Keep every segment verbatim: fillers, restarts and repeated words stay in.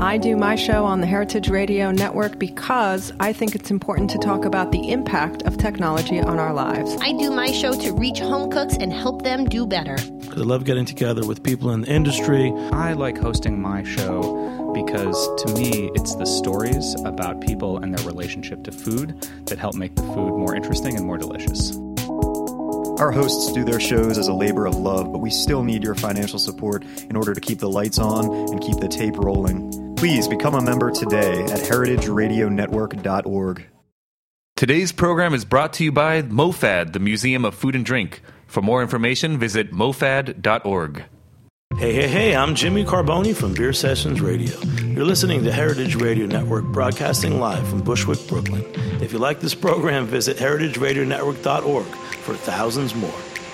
I do my show on the Heritage Radio Network because I think it's important to talk about the impact of technology on our lives. I do my show to reach home cooks and help them do better. Because I love getting together with people in the industry. I like hosting my show because, to me, it's the stories about people and their relationship to food that help make the food more interesting and more delicious. Our hosts do their shows as a labor of love, but we still need your financial support in order to keep the lights on and keep the tape rolling. Please become a member today at heritage radio network dot org. Today's program is brought to you by MoFad, the Museum of Food and Drink. For more information, visit mofad dot org. Hey, hey, hey, I'm Jimmy Carboni from Beer Sessions Radio. You're listening to Heritage Radio Network, broadcasting live from Bushwick, Brooklyn. If you like this program, visit heritage radio network dot org for thousands more.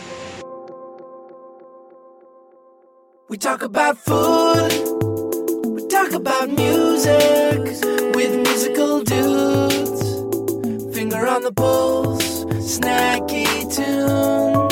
We talk about food, we talk about music, with musical dudes, finger on the pulse, snacky tunes.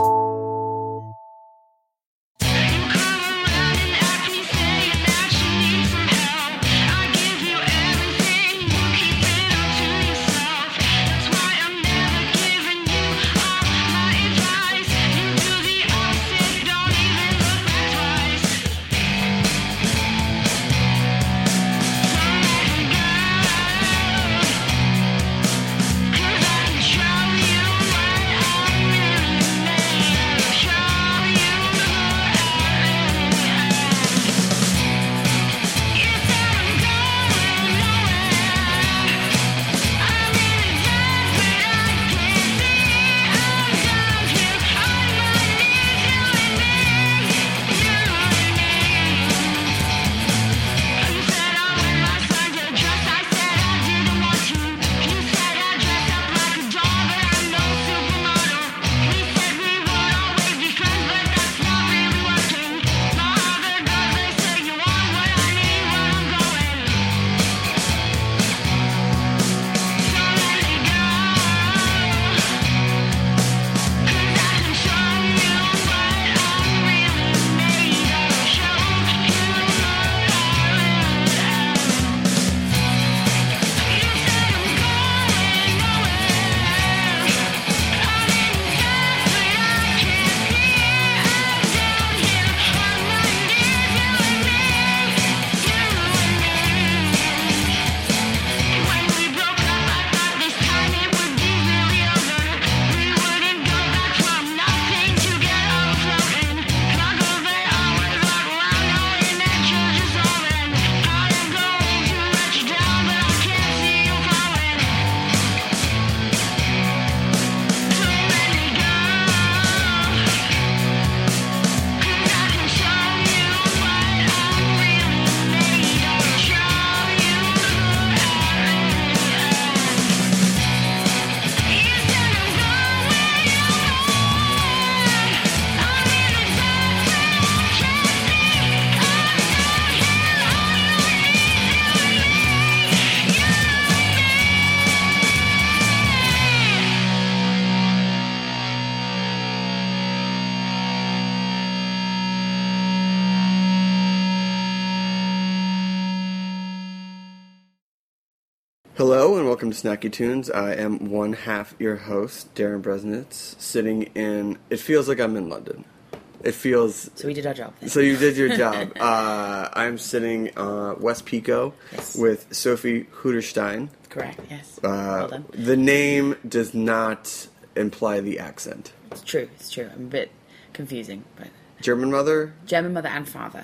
Hello and welcome to Snacky Tunes. I am one half your host, Darren Bresnitz, sitting in, it feels like I'm in London. It feels... So we did our job. So you did your job. uh, I'm sitting uh, West Pico yes. with Sophie Huderstein. Correct, yes. Uh, well done. The name does not imply the accent. It's true, it's true. I'm a bit confusing, but... German mother? German mother and father.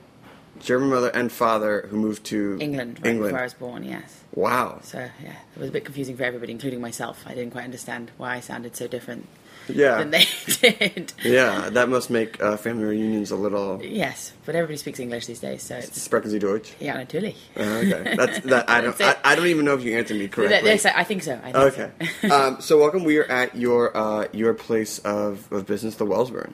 German mother and father who moved to England, right England. before I was born, yes. Wow. So, yeah, it was a bit confusing for everybody, including myself. I didn't quite understand why I sounded so different yeah. than they did. Yeah, that must make uh, family reunions a little... Yes, but everybody speaks English these days, so it's... Sprechen Sie Deutsch? Yeah, natürlich. Uh, okay. That's, that, I, don't, I, I don't even know if you answered me correctly. I think so. I think okay. So. um, so welcome. We are at your uh, your place of, of business, the Wellsburn.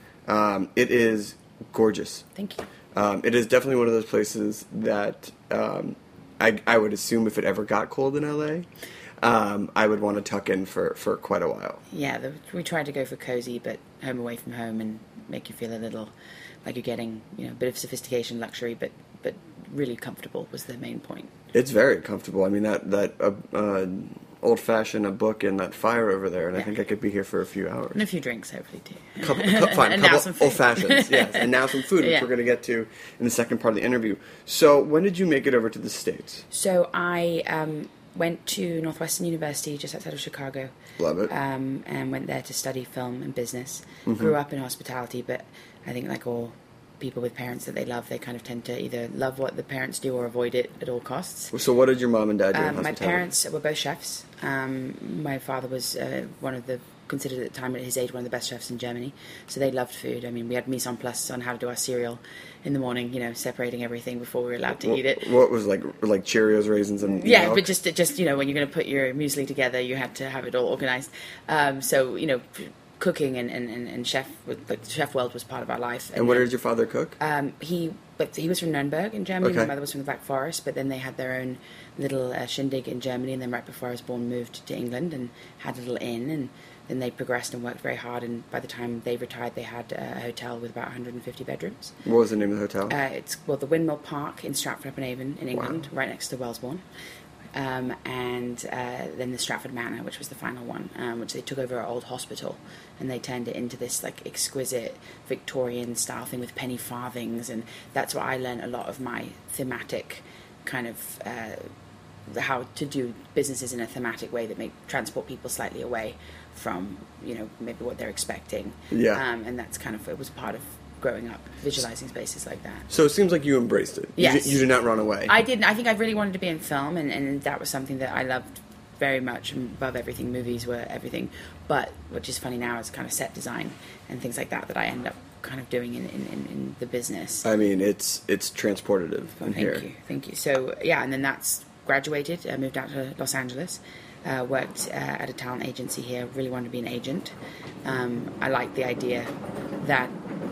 Um, it is gorgeous. Thank you. Um, it is definitely one of those places that um, I, I would assume if it ever got cold in L A, um, I would want to tuck in for, for quite a while. Yeah, the, we tried to go for cozy, but home away from home and make you feel a little like you're getting, you know, a bit of sophistication, luxury, but but really comfortable was the main point. It's very comfortable. I mean, that that uh, uh, old-fashioned, a book and that fire over there, and yeah. I think I could be here for a few hours. And a few drinks, hopefully, too. Couple, couple, fine, and couple now some food. Old-fashions, yes. And now some food, which yeah. we're going to get to in the second part of the interview. So when did you make it over to the States? So I um, went to Northwestern University, just outside of Chicago. Love it. Um, and went there to study film and business. Mm-hmm. Grew up in hospitality, but I think like all people with parents that they love, they kind of tend to either love what the parents do or avoid it at all costs. So what did your mom and dad do in Um, my hospitality? parents were both chefs. Um, my father was uh, one of the, considered at the time at his age, one of the best chefs in Germany. So they loved food. I mean, we had mise en place on how to do our cereal in the morning, you know, separating everything before we were allowed to what, eat it. What was like like Cheerios, raisins, and Yeah, milk? but just, just you know, when you're going to put your muesli together, you had to have it all organized. Um, so, you know, cooking and, and, and chef, like the chef world was part of our life. And, and what did your father cook? Um, he, but he was from Nuremberg in Germany. Okay. My mother was from the Black Forest, but then they had their own little uh, shindig in Germany. And then right before I was born, moved to England and had a little inn. And then they progressed and worked very hard. And by the time they retired, they had a hotel with about one hundred fifty bedrooms. What was the name of the hotel? Uh, it's well, the Windmill Park in Stratford-upon-Avon in England, Wow. right next to Wellesbourne. Um, and uh, then the Stratford Manor, which was the final one, um, which they took over our old hospital, and they turned it into this like exquisite Victorian style thing with penny farthings, and that's where I learned a lot of my thematic kind of uh, how to do businesses in a thematic way that make transport people slightly away from, you know, maybe what they're expecting. Yeah. Um, and that's kind of, it was part of growing up, visualizing spaces like that. So it seems like you embraced it. Yes. You, did, you did not run away. I didn't. I think I really wanted to be in film, and, and that was something that I loved very much, above everything. Movies were everything. But, which is funny now, is kind of set design and things like that that I end up kind of doing in, in, in the business. I mean, it's it's transportative Oh, in thank here. you, thank you. So, yeah, and then that's graduated, I moved out to Los Angeles, uh, worked uh, at a talent agency here, really wanted to be an agent. Um, I liked the idea that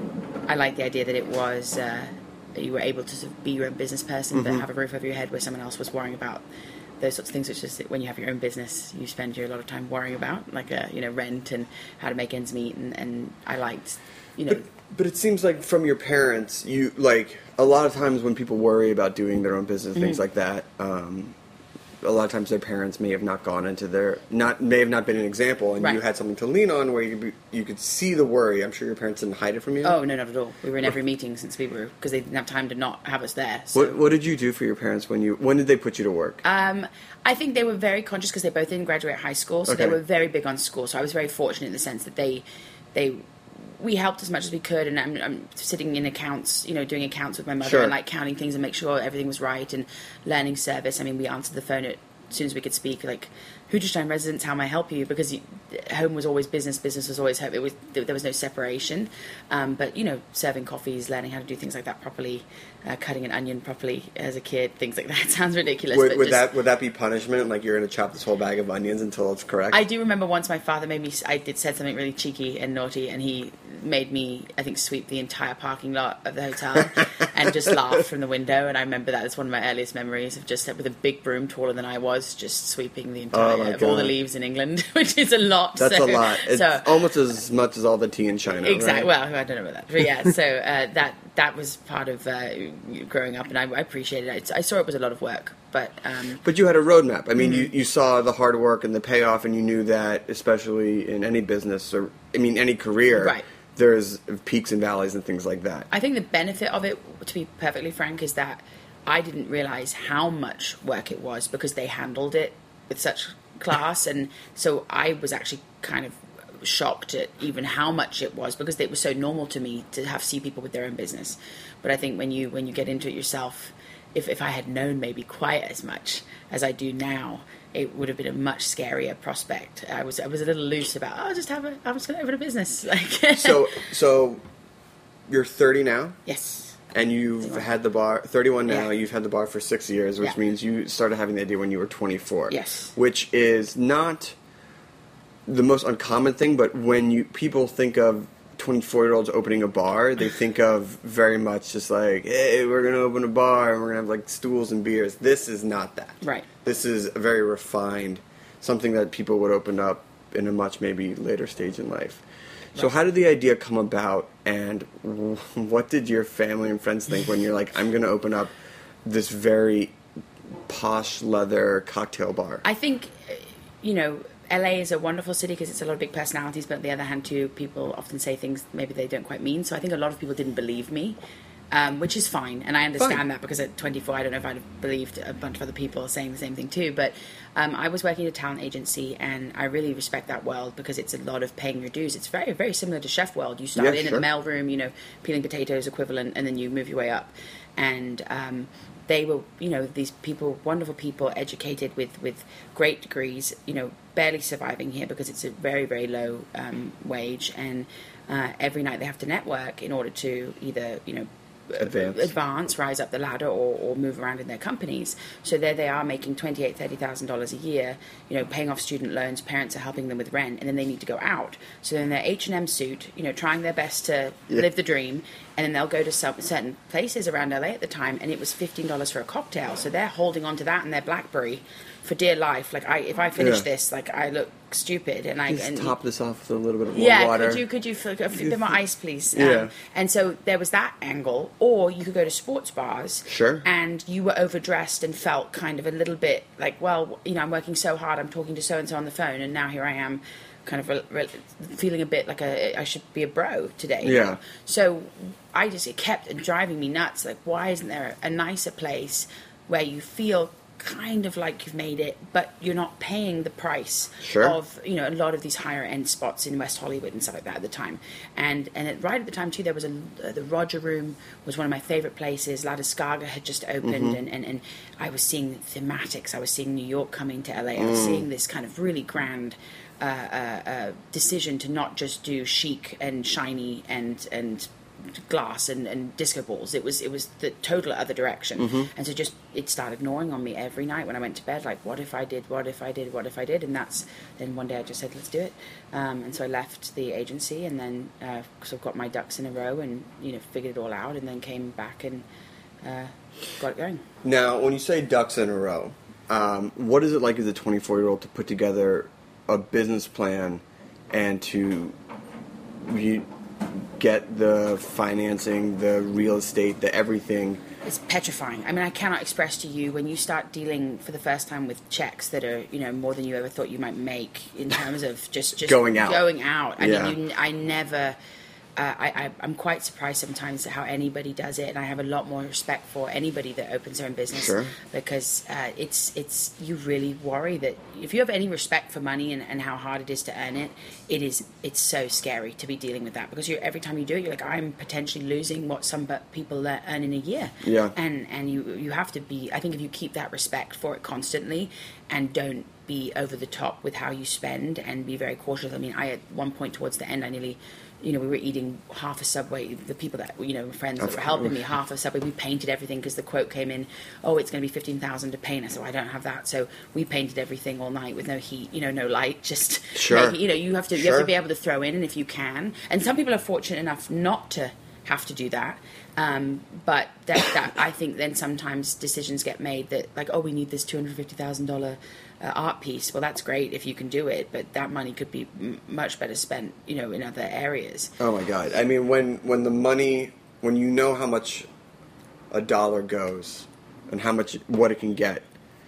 I like the idea that it was uh, that you were able to sort of be your own business person, Mm-hmm. but have a roof over your head where someone else was worrying about those sorts of things, which is that when you have your own business, you spend your, a lot of time worrying about, like, uh, you know, rent and how to make ends meet, and, and I liked, you know... But, but it seems like from your parents, you, like, a lot of times when people worry about doing their own business, things Mm-hmm. like that, um, a lot of times their parents may have not gone into their, not may have not been an example, and Right. you had something to lean on where you could, be, you could see the worry. I'm sure your parents didn't hide it from you. Oh, no, not at all. We were in every meeting since we were, because they didn't have time to not have us there. So. What What did you do for your parents when you, when did they put you to work? Um, I think they were very conscious because they both didn't graduate high school, so Okay. they were very big on school. So I was very fortunate in the sense that they, they, we helped as much as we could, and I'm, I'm sitting in accounts, you know, doing accounts with my mother Sure. and like counting things and make sure everything was right, and learning service. I mean, we answered the phone at, as soon as we could speak, like, Hoogerstein residents, how may I help you? Because you, home was always business, business was always home. It was, there was no separation. Um, but, you know, serving coffees, learning how to do things like that properly, uh, cutting an onion properly as a kid, things like that. It sounds ridiculous. Would, but would just, that would that be punishment? Like you're going to chop this whole bag of onions until it's correct? I do remember once my father made me, I did said something really cheeky and naughty, and he made me, I think, sweep the entire parking lot of the hotel and just laugh from the window. And I remember that as one of my earliest memories of just with a big broom taller than I was, just sweeping the entire, Oh, my of all the God. leaves in England, which is a lot. That's so, a lot. It's so, almost as much as all the tea in China. Exactly. Right? Well, I don't know about that, but yeah. So uh, that that was part of uh, growing up, and I, I appreciated it. I saw it was a lot of work, but um, But you had a roadmap. I mean, Mm-hmm. you, you saw the hard work and the payoff, and you knew that, especially in any business or, I mean, any career, Right. there's peaks and valleys and things like that. I think the benefit of it, to be perfectly frank, is that I didn't realize how much work it was because they handled it with such class, and so I was actually kind of shocked at even how much it was because it was so normal to me to have see people with their own business. But I think when you when you get into it yourself, if if I had known maybe quite as much as I do now, it would have been a much scarier prospect. I was I was a little loose about, oh, I'll just have a I'm just gonna open a business. Like so, so you're thirty now, yes. and you've thirty-one. had the bar. thirty-one now. Yeah. You've had the bar for six years, which Yeah. means you started having the idea when you were twenty-four. Yes. Which is not the most uncommon thing, but when you people think of twenty-four-year-olds opening a bar, they think of very much just like, hey, we're going to open a bar and we're going to have like stools and beers. This is not that. Right. This is a very refined, something that people would open up in a much maybe later stage in life. So how did the idea come about, and what did your family and friends think when you're like, I'm going to open up this very posh leather cocktail bar. I think, you know, L A is a wonderful city because it's a lot of big personalities, but on the other hand, too, people often say things maybe they don't quite mean. So I think a lot of people didn't believe me, um, which is fine. And I understand fine. that because at twenty-four, I don't know if I'd have believed a bunch of other people saying the same thing, too. But um, I was working at a talent agency, and I really respect that world because it's a lot of paying your dues. It's very, very similar to chef world. You start yeah, in sure. at the mailroom, you know, peeling potatoes equivalent, and then you move your way up. And um, they were, you know, these people, wonderful people, educated with, with great degrees, you know, barely surviving here because it's a very, very low um, wage. And uh, every night they have to network in order to either, you know, Advance. advance, rise up the ladder, or, or move around in their companies. So there they are making twenty-eight thousand dollars, thirty thousand dollars a year, you know, paying off student loans, parents are helping them with rent, and then they need to go out. So in their H and M suit, you know, trying their best to yeah. live the dream, and then they'll go to some, certain places around L A at the time, and it was fifteen dollars for a cocktail. So they're holding on to that in their BlackBerry for dear life. Like, I, if I finish yeah. this, like, I look stupid. And I Just and, top this off with a little bit of warm yeah, water. could you, could you, feel, a bit more ice, please? Yeah. Um, and so there was that angle. Or you could go to sports bars. Sure. And you were overdressed and felt kind of a little bit like, well, you know, I'm working so hard, I'm talking to so-and-so on the phone, and now here I am kind of re- re- feeling a bit like a, I should be a bro today. Yeah. Know? So I just, it kept driving me nuts. Like, why isn't there a nicer place where you feel kind of like you've made it, but you're not paying the price sure. of, you know, a lot of these higher end spots in West Hollywood and stuff like that at the time. And and it, right at the time too, there was a uh, the Roger Room was one of my favorite places. La Descarga had just opened, mm-hmm. and, and and I was seeing thematics. I was seeing New York coming to L A. I was mm. seeing this kind of really grand uh, uh, uh, decision to not just do chic and shiny and and glass and, and disco balls. It was it was the total other direction. Mm-hmm. And so just it started gnawing on me every night when I went to bed, like, what if I did, what if I did, what if I did? And that's then one day I just said, let's do it. Um, and so I left the agency, and then uh, sort of got my ducks in a row and, you know, figured it all out, and then came back and uh, got it going. Now, when you say ducks in a row, um, what is it like as a twenty-four-year-old to put together a business plan and to you get the financing, the real estate, the everything? It's petrifying. I mean, I cannot express to you when you start dealing for the first time with checks that are, you know, more than you ever thought you might make in terms of just, just going out. Going out. I yeah. mean, you, I never. Uh, I, I, I'm quite surprised sometimes at how anybody does it, and I have a lot more respect for anybody that opens their own business sure. because uh, it's it's you really worry that if you have any respect for money and, and how hard it is to earn it, it is it's so scary to be dealing with that because you're, every time you do it, you're like, I'm potentially losing what some people earn in a year. Yeah. And and you you have to be. I think if you keep that respect for it constantly and don't be over the top with how you spend and be very cautious. I mean, I at one point towards the end, I nearly. You know, we were eating half a Subway. The people that, you know, friends that were helping me, half a Subway. We painted everything because the quote came in, oh, it's going to be fifteen thousand dollars to paint. I said, well, I don't have that. So we painted everything all night with no heat, you know, no light. Just, sure. make, you know, you have to you sure. have to be able to throw in, and if you can. And some people are fortunate enough not to have to do that. Um, but that, that I think then sometimes decisions get made that, like, oh, we need this two hundred fifty thousand dollars uh, art piece. Well, that's great if you can do it, but that money could be m- much better spent, you know, in other areas. Oh my God! I mean, when when the money, when you know how much a dollar goes and how much what it can get,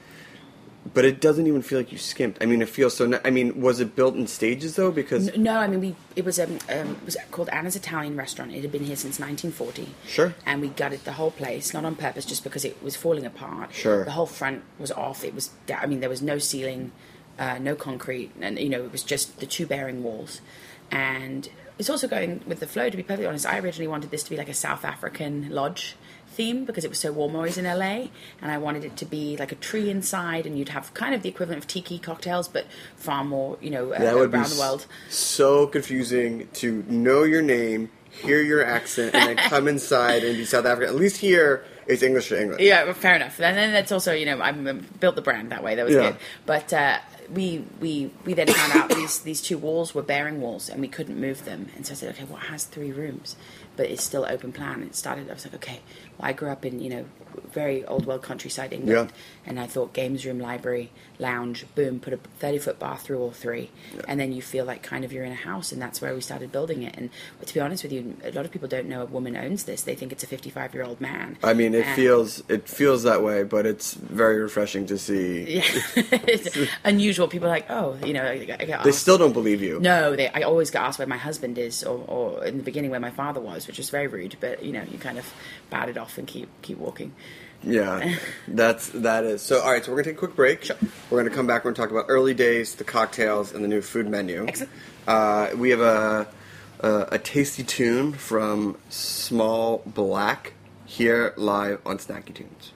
but it doesn't even feel like you skimped. I mean, it feels so. I mean, was it built in stages though? Because no, I mean, we it was um, um it was called Anna's Italian Restaurant. It had been here since nineteen forty. Sure. And we gutted the whole place, not on purpose, just because it was falling apart. Sure. The whole front was off. It was. I mean, there was no ceiling, uh, no concrete, and you know, it was just the two bearing walls. And it's also going with the flow. To be perfectly honest, I originally wanted this to be like a South African lodge theme because it was so warm always in L A, and I wanted it to be like a tree inside, and you'd have kind of the equivalent of tiki cocktails, but far more, you know, uh, that would around be the world. So confusing to know your name, hear your accent, and then come inside and be South African. At least here it's English to English. Yeah, well, fair enough. And then that's also, you know, I um, built the brand that way. That was yeah. good. But uh, we we we then found out these these two walls were bearing walls, and we couldn't move them. And so I said, okay, well, it has three rooms, but it's still open plan. It started. I was like, okay, well, I grew up in, you know, very old world countryside England. Yeah. And I thought games room, library, lounge, boom, put a thirty foot bar through all three. Yeah. And then you feel like kind of you're in a house, and that's where we started building it. And to be honest with you, a lot of people don't know a woman owns this. They think it's a fifty-five year old man. I mean, it and feels it feels that way, but it's very refreshing to see. Yeah. It's unusual. People are like, oh, you know, I get asked. They still don't believe you. No, they, I always get asked where my husband is, or, or in the beginning where my father was, which was very rude, but, you know, you kind of bat it off and keep keep walking. Yeah, that's, that is. So, all right, so we're going to take a quick break. Sure. We're going to come back. We're going to talk about early days, the cocktails, and the new food menu. Excellent. Uh, we have a, a, a tasty tune from Small Black here live on Snacky Tunes.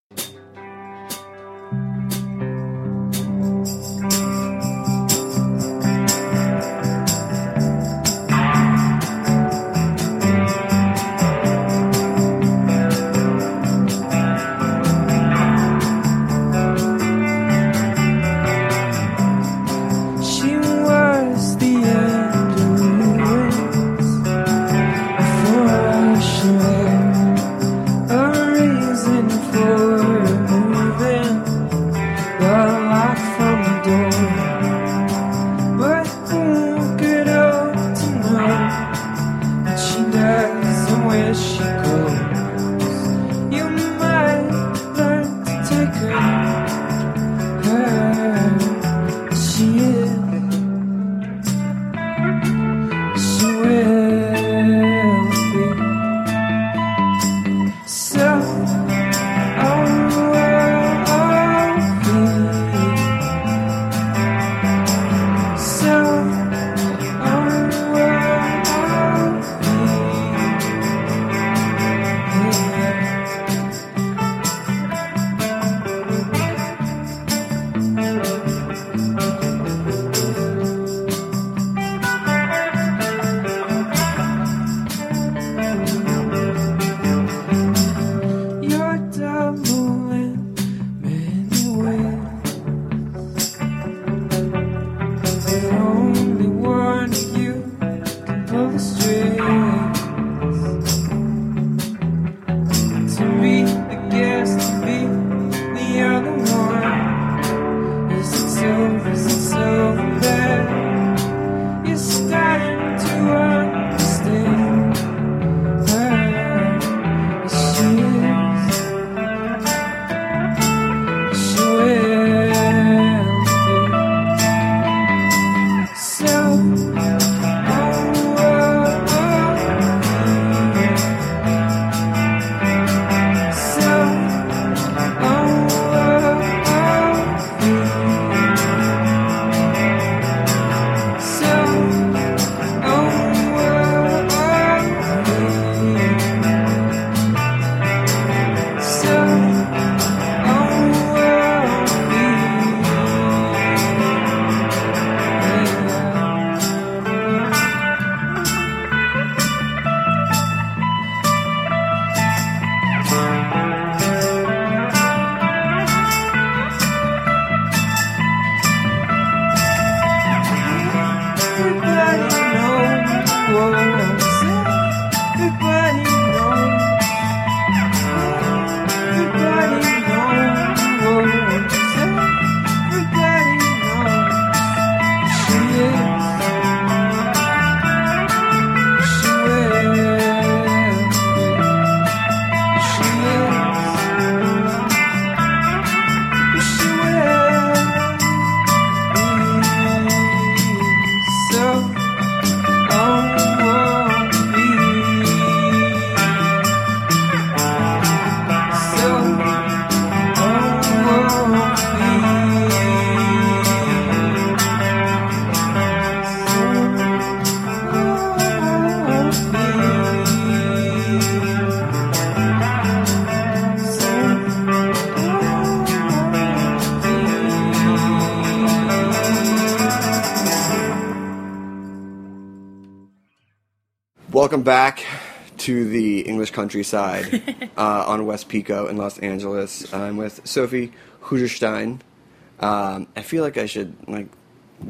Welcome back to the English countryside uh, on West Pico in Los Angeles. I'm with Sophie Huderstein. Um, I feel like I should like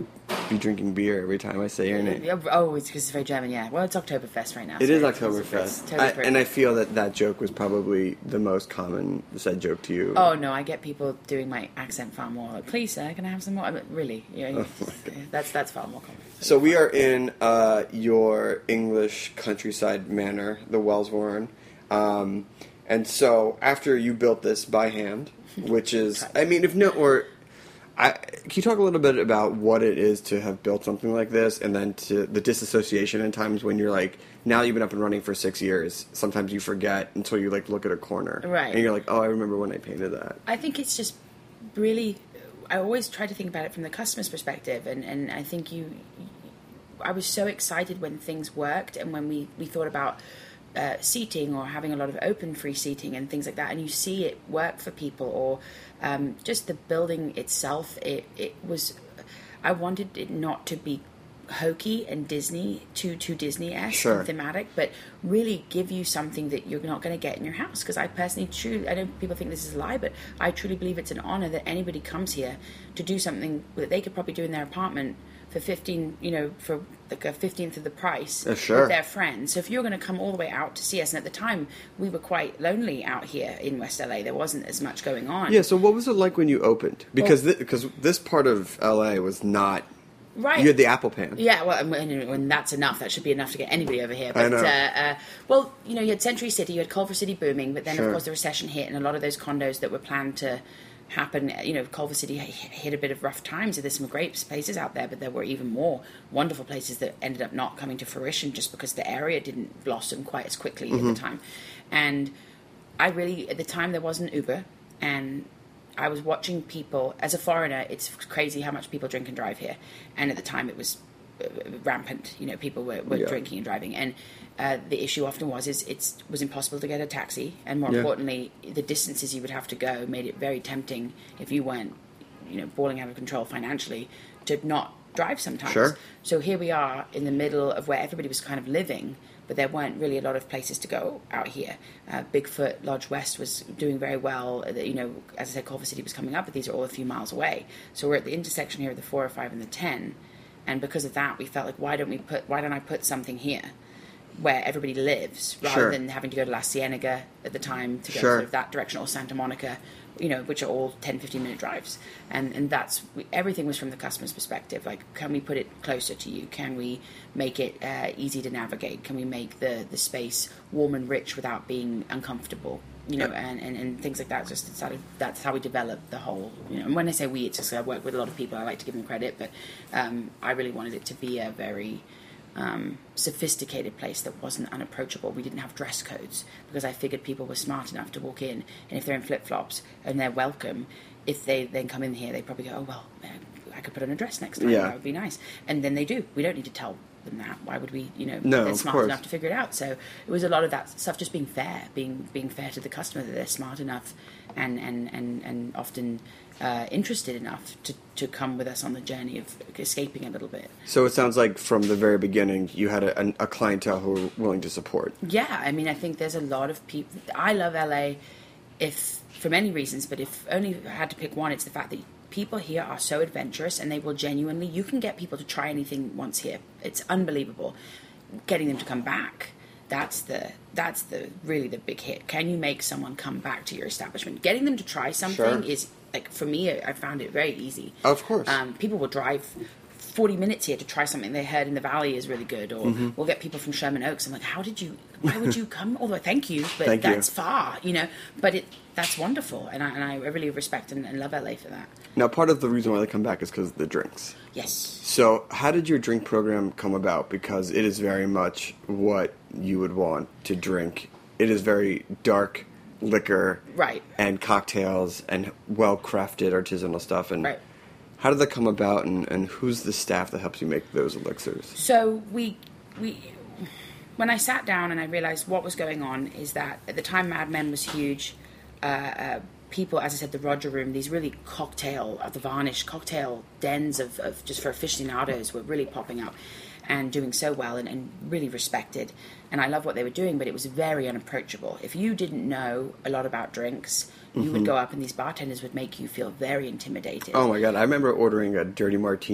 be drinking beer every time I say your name. Oh, it's because it's very German, yeah. Well, it's Oktoberfest right now. It so is it's- Oktoberfest. it's I, totally and I feel that that joke was probably the most common said joke to you. Oh, no, I get people doing my accent far more. Like, please, sir, can I have some more? I mean, really, yeah, Oh, yeah, that's that's far more common. So we are in uh, your English countryside manor, the Wellsbourne. Um, and so after you built this by hand, which is, I mean, if no, or... I, can you talk a little bit about what it is to have built something like this, and then to the disassociation in times when you're like, now you've been up and running for six years, sometimes you forget until you like look at a corner. Right. And you're like, oh, I remember when I painted that. I think it's just really, I always try to think about it from the customer's perspective, and, and I think you, I was so excited when things worked, and when we, we thought about uh, seating or having a lot of open free seating and things like that, and you see it work for people, or um, just the building itself, it, it was, I wanted it not to be hokey and Disney, too too Disney-esque Sure. and thematic, but really give you something that you're not going to get in your house. Because I personally truly, I know people think this is a lie, but I truly believe it's an honor that anybody comes here to do something that they could probably do in their apartment for fifteen, you know, for like a fifteenth of the price Uh, sure. with their friends. So if you're going to come all the way out to see us, and at the time we were quite lonely out here in West L A, there wasn't as much going on. Yeah, so what was it like when you opened? Because thi- because this part of L A was not... Right. You had the Apple Pan. Yeah, well, and, and, and that's enough. That should be enough to get anybody over here. But, I know. Uh, uh, well, you know, you had Century City, you had Culver City booming, but then, Sure. of course, the recession hit, and a lot of those condos that were planned to happen, you know, Culver City h- hit a bit of rough times. So there's some great places out there, but there were even more wonderful places that ended up not coming to fruition just because the area didn't blossom quite as quickly Mm-hmm. at the time. And I really, at the time, there wasn't Uber, and I was watching people, as a foreigner, it's crazy how much people drink and drive here. And at the time it was uh, rampant, you know, people were, were Yeah. drinking and driving. And uh, the issue often was, is it was impossible to get a taxi. And more Yeah. importantly, the distances you would have to go made it very tempting if you weren't, you know, balling out of control financially to not drive sometimes. Sure. So here we are in the middle of where everybody was kind of living, but there weren't really a lot of places to go out here. Uh, Bigfoot Lodge West was doing very well. Uh, You know, as I said, Culver City was coming up, but these are all a few miles away. So we're at the intersection here of the four or five and the ten, and because of that, we felt like, why don't we put? Why don't I put something here where everybody lives, rather Sure. than having to go to La Cienega at the time to go Sure. sort of that direction, or Santa Monica, you know, which are all ten, fifteen minute drives. And and that's, everything was from the customer's perspective. Like, can we put it closer to you? Can we make it uh, easy to navigate? Can we make the, the space warm and rich without being uncomfortable? You know, and, and, and things like that. Just started, that's how we developed the whole, you know, and when I say we, it's just I work with a lot of people. I like to give them credit, but um, I really wanted it to be a very um, sophisticated place that wasn't unapproachable. We didn't have dress codes because I figured people were smart enough to walk in, and if they're in flip-flops and they're welcome, if they then come in here, they probably go, oh, well, I could put on a dress next time. Yeah. That would be nice. And then they do. We don't need to tell them that. Why would we, you know, No, they're of smart course. enough to figure it out. So it was a lot of that stuff, just being fair, being being fair to the customer, that they're smart enough and, and, and, and often uh, interested enough to, to come with us on the journey of escaping a little bit. So it sounds like from the very beginning you had a, a clientele who were willing to support. Yeah, I mean, I think there's a lot of people. I love L A, if for many reasons, but if only I had to pick one, it's the fact that people here are so adventurous, and they will genuinely. You can get people to try anything once here. It's unbelievable. Getting them to come back. That's the that's the really the big hit. Can you make someone come back to your establishment? Getting them to try something Sure. is, like, for me, I found it very easy. Of course. Um, people will drive forty minutes here to try something they heard in the valley is really good, or Mm-hmm. we'll get people from Sherman Oaks. I'm like, how did you, why would you come? Although, thank you, but Thank you. that's far, you know, but it that's wonderful. And I, and I really respect and, and love L A for that. Now, part of the reason why they come back is because of the drinks. Yes. So how did your drink program come about? Because it is very much what you would want to drink. It is very dark liquor. Right. And cocktails and well-crafted artisanal stuff. And Right. how did that come about, and, and who's the staff that helps you make those elixirs? So we we when I sat down and I realized what was going on is that at the time Mad Men was huge. Uh, uh, people, as I said, the Roger Room, these really cocktail, uh, the Varnish cocktail dens of, of just for aficionados were really popping up and doing so well, and, and really respected. And I love what they were doing, but it was very unapproachable. If you didn't know a lot about drinks, you Mm-hmm. would go up and these bartenders would make you feel very intimidated. Oh my god, I remember ordering a dirty martini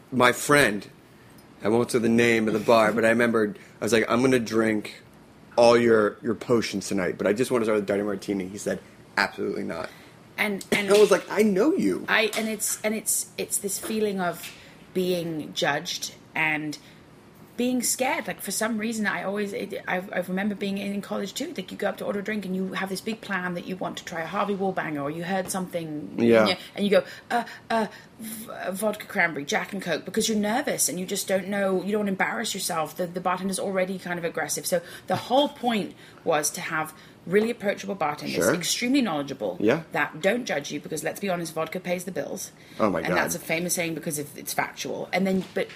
my friend, I won't say the name of the bar, but I remembered, I was like, I'm going to drink all your, your potions tonight, but I just want to start with Dirty Martini. He said, absolutely not. And, and I was like, I know you. I and it's and it's it's this feeling of being judged and being scared. Like, for some reason, I always it, I, I remember being in college too. Like, you go up to order a drink and you have this big plan that you want to try a Harvey Wallbanger, or you heard something, yeah, and you, and you go uh uh v- vodka cranberry, Jack and Coke, because you're nervous and you just don't know. You don't embarrass yourself. The the bartender's already kind of aggressive. So the whole point was to have really approachable bartenders, sure. extremely knowledgeable, yeah. that don't judge you, because let's be honest, vodka pays the bills. Oh my god! And that's a famous saying because of, it's factual. And then, but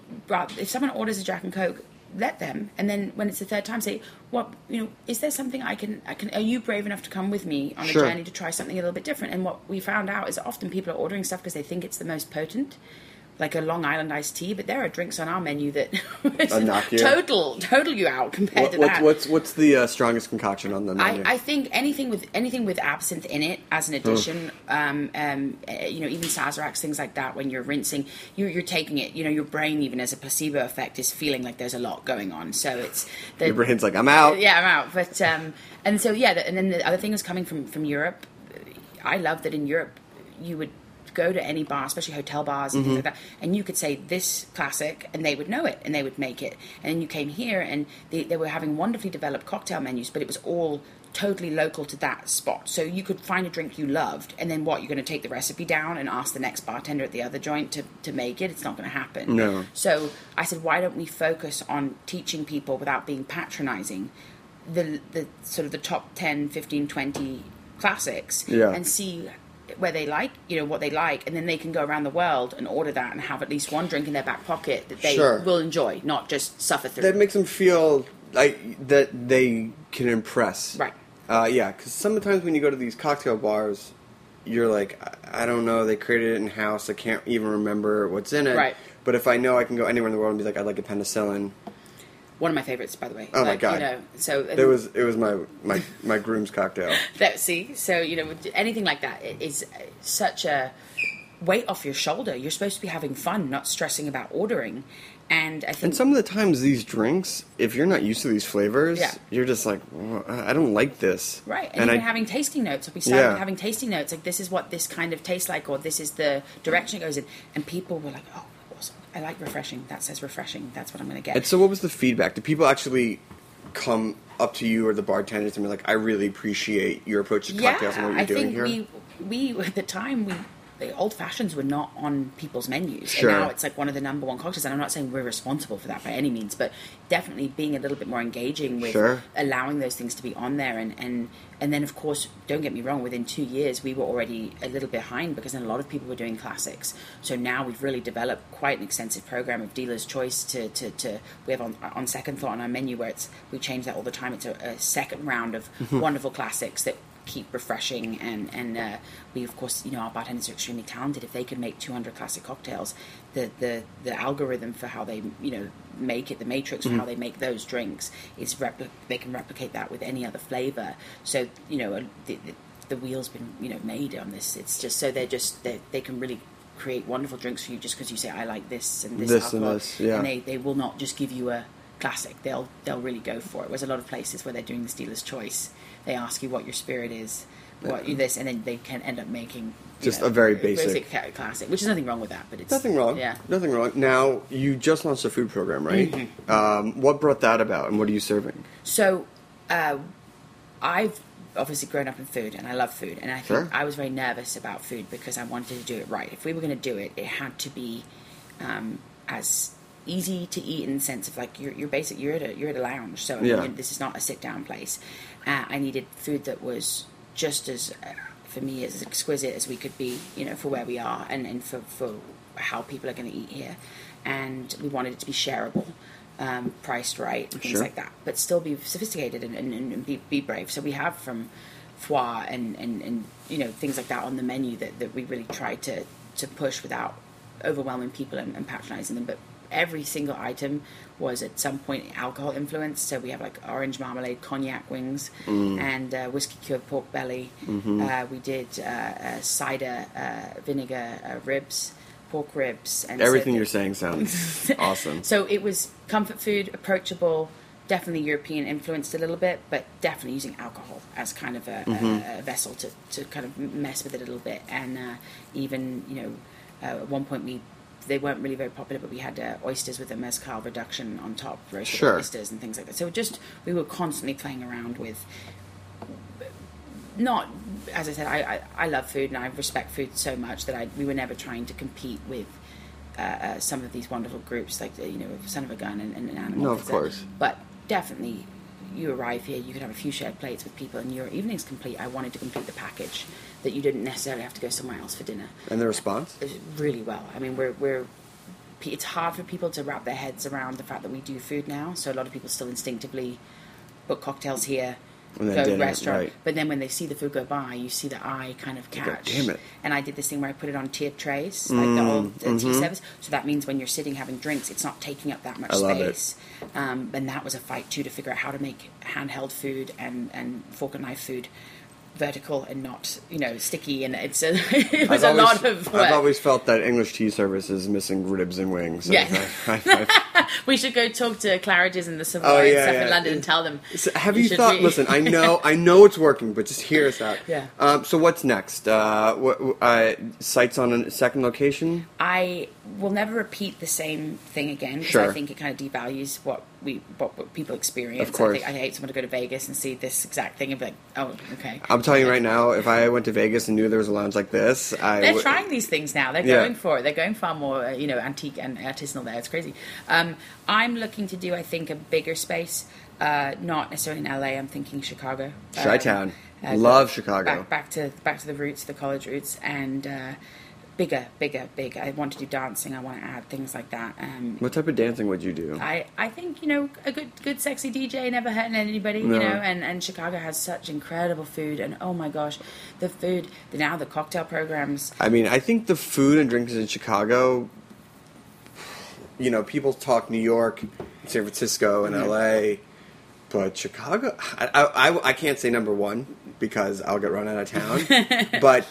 if someone orders a Jack and Coke, let them. And then when it's the third time, say, "What, you know, is there something I can, I can? Are you brave enough to come with me on a sure. journey to try something a little bit different?" And what we found out is often people are ordering stuff because they think it's the most potent, like a Long Island iced tea, but there are drinks on our menu that knock you. total total you out compared what, to what's, that. What's what's the uh, strongest concoction on the menu? I, I think anything with anything with absinthe in it as an addition, um, um, uh, you know, even Sazeracs, things like that. When you're rinsing, you're, you're taking it. You know, your brain, even as a placebo effect, is feeling like there's a lot going on. So it's the, your brain's like, I'm out. Yeah, I'm out. But um, and so yeah, the, and then the other thing is coming from from Europe. I love that in Europe you would go to any bar, especially hotel bars and mm-hmm. things like that, and you could say this classic and they would know it and they would make it. And then you came here and they, they were having wonderfully developed cocktail menus, but it was all totally local to that spot. So you could find a drink you loved, and then what, you're going to take the recipe down and ask the next bartender at the other joint to, to make it? It's not going to happen. No. So I said, why don't we focus on teaching people without being patronizing the the sort of the top ten, fifteen, twenty classics, yeah. and see where they like, you know, what they like, and then they can go around the world and order that and have at least one drink in their back pocket that they sure. will enjoy, not just suffer through. That makes them feel like that they can impress. Right. Uh, yeah, because sometimes when you go to these cocktail bars, you're like, I, I don't know, they created it in-house, I can't even remember what's in it. Right. But if I know I can go anywhere in the world and be like, I'd like a penicillin. One of my favorites, by the way. Oh, like, my God. You know, so it was it was my, my, my groom's cocktail. That, see? So, you know, anything like that is such a weight off your shoulder. You're supposed to be having fun, not stressing about ordering. And I think... And some of the times these drinks, if you're not used to these flavors, yeah. you're just like, well, I don't like this. Right. And, and even I, having tasting notes. We started yeah. having tasting notes. Like, this is what this kind of tastes like, or this is the direction it goes in. And people were like, oh, awesome. I like refreshing. That says refreshing. That's what I'm going to get. And so what was the feedback? Did people actually come up to you or the bartenders and be like, I really appreciate your approach to cocktails yeah, and what you're I doing think here? we, we, at the time, we... The old fashions were not on people's menus, Sure. and now it's like one of the number one cocktails. And I'm not saying we're responsible for that by any means, but definitely being a little bit more engaging with Sure. allowing those things to be on there. And, and and then, of course, don't get me wrong, within two years we were already a little behind because then a lot of people were doing classics. So now we've really developed quite an extensive program of dealer's choice. To, to, to we have on, on Second Thought on our menu where it's we change that all the time. It's a, a second round of wonderful classics that keep refreshing, and and uh, we of course, you know, our bartenders are extremely talented. If they can make two hundred classic cocktails, the the the algorithm for how they, you know, make it, the matrix for Mm-hmm. how they make those drinks is repli- they can replicate that with any other flavor. So, you know, the, the, the wheel's been, you know, made on this. It's just so they're just they they can really create wonderful drinks for you just because you say I like this and this, This and alcohol, this, yeah. and they they will not just give you a classic. They'll they'll really go for it. Whereas a lot of places where they're doing this dealer's choice, they ask you what your spirit is, what you this, and then they can end up making you Just know, a very basic. ca- classic, which is nothing wrong with that, but it's Nothing wrong. Yeah. Nothing wrong. Now, you just launched a food program, right? Mm-hmm. Um, what brought that about, and what are you serving? So, uh, I've obviously grown up in food, and I love food, and I think Sure. I was very nervous about food because I wanted to do it right. If we were going to do it, it had to be um, as easy to eat in the sense of like you're, you're basic. You're at a you're at a lounge, so I Yeah. mean, this is not a sit down place. Uh, I needed food that was just as uh, for me as exquisite as we could be, you know, for where we are and, and for, for how people are going to eat here. And we wanted it to be shareable, um, priced right, and things Sure. like that, but still be sophisticated and, and, and be, be brave. So we have from foie and, and, and you know, things like that on the menu that, that we really try to, to push without overwhelming people and, and patronizing them. But every single item was at some point alcohol influenced. So we have like orange marmalade, cognac wings, Mm. and uh, whiskey cured pork belly. Mm-hmm. Uh, we did uh, uh, cider uh, vinegar uh, ribs. pork ribs. And Everything so, you're saying sounds awesome. So it was comfort food, approachable, definitely European influenced a little bit, but definitely using alcohol as kind of a, mm-hmm. a, a vessel to, to kind of mess with it a little bit. And uh, even, you know, uh, at one point we they weren't really very popular, but we had uh, oysters with a mezcal reduction on top, roasted sure. oysters and things like that. So just, we were constantly playing around with, not, as I said, I, I, I love food and I respect food so much that I we were never trying to compete with uh, uh, some of these wonderful groups like, the, you know, Son of a Gun and, and an Animal. No, of course. But definitely, you arrive here, you could have a few shared plates with people and your evening's complete. I wanted to complete the package, that you didn't necessarily have to go somewhere else for dinner. And the response? Uh, really well. I mean, we're we're it's hard for people to wrap their heads around the fact that we do food now. So a lot of people still instinctively book cocktails here, and then go to dinner, a restaurant. Right. But then when they see the food go by, you see the eye kind of catch. God damn it. And I did this thing where I put it on tiered trays, like mm, the old uh, mm-hmm. tea service. So that means when you're sitting having drinks, it's not taking up that much I love space. Um, and that was a fight too, to figure out how to make handheld food and, and fork and knife food vertical and not, you know, sticky, and it's a, it was I've a always, lot of work. I've always felt that English tea service is missing ribs and wings. So Yeah. I, I, I, we should go talk to Claridge's and the Savoy Oh, and yeah, stuff yeah. in London and tell them. So have you you should thought? re- Listen, I know, I know it's working, but just hear us out. Yeah. Um, so what's next? Uh, what, uh, sites on a second location? I will never repeat the same thing again because Sure. I think it kind of devalues what we what, what people experience. Of course. I, think, I hate someone to go to Vegas and see this exact thing and be like, oh, okay. I'm telling you right now, if I went to Vegas and knew there was a lounge like this, I They're would- trying these things now. They're Yeah. going for it. They're going far more, uh, you know, antique and artisanal there. It's crazy. Um, I'm looking to do, I think, a bigger space. Uh, not necessarily in L A. I'm thinking Chicago. Um, Chi-town. uh, Love Chicago. Back, back to back to the roots, the college roots, and uh, bigger, bigger, big. I want to do dancing. I want to add things like that. Um, What type of dancing would you do? I, I think, you know, a good good sexy D J never hurting anybody, No. you know, and, and Chicago has such incredible food, and oh my gosh, the food, the, now the cocktail programs. I mean, I think the food and drinks in Chicago, you know, people talk New York, San Francisco, and Mm-hmm. L A, but Chicago, I, I, I can't say number one because I'll get run out of town, but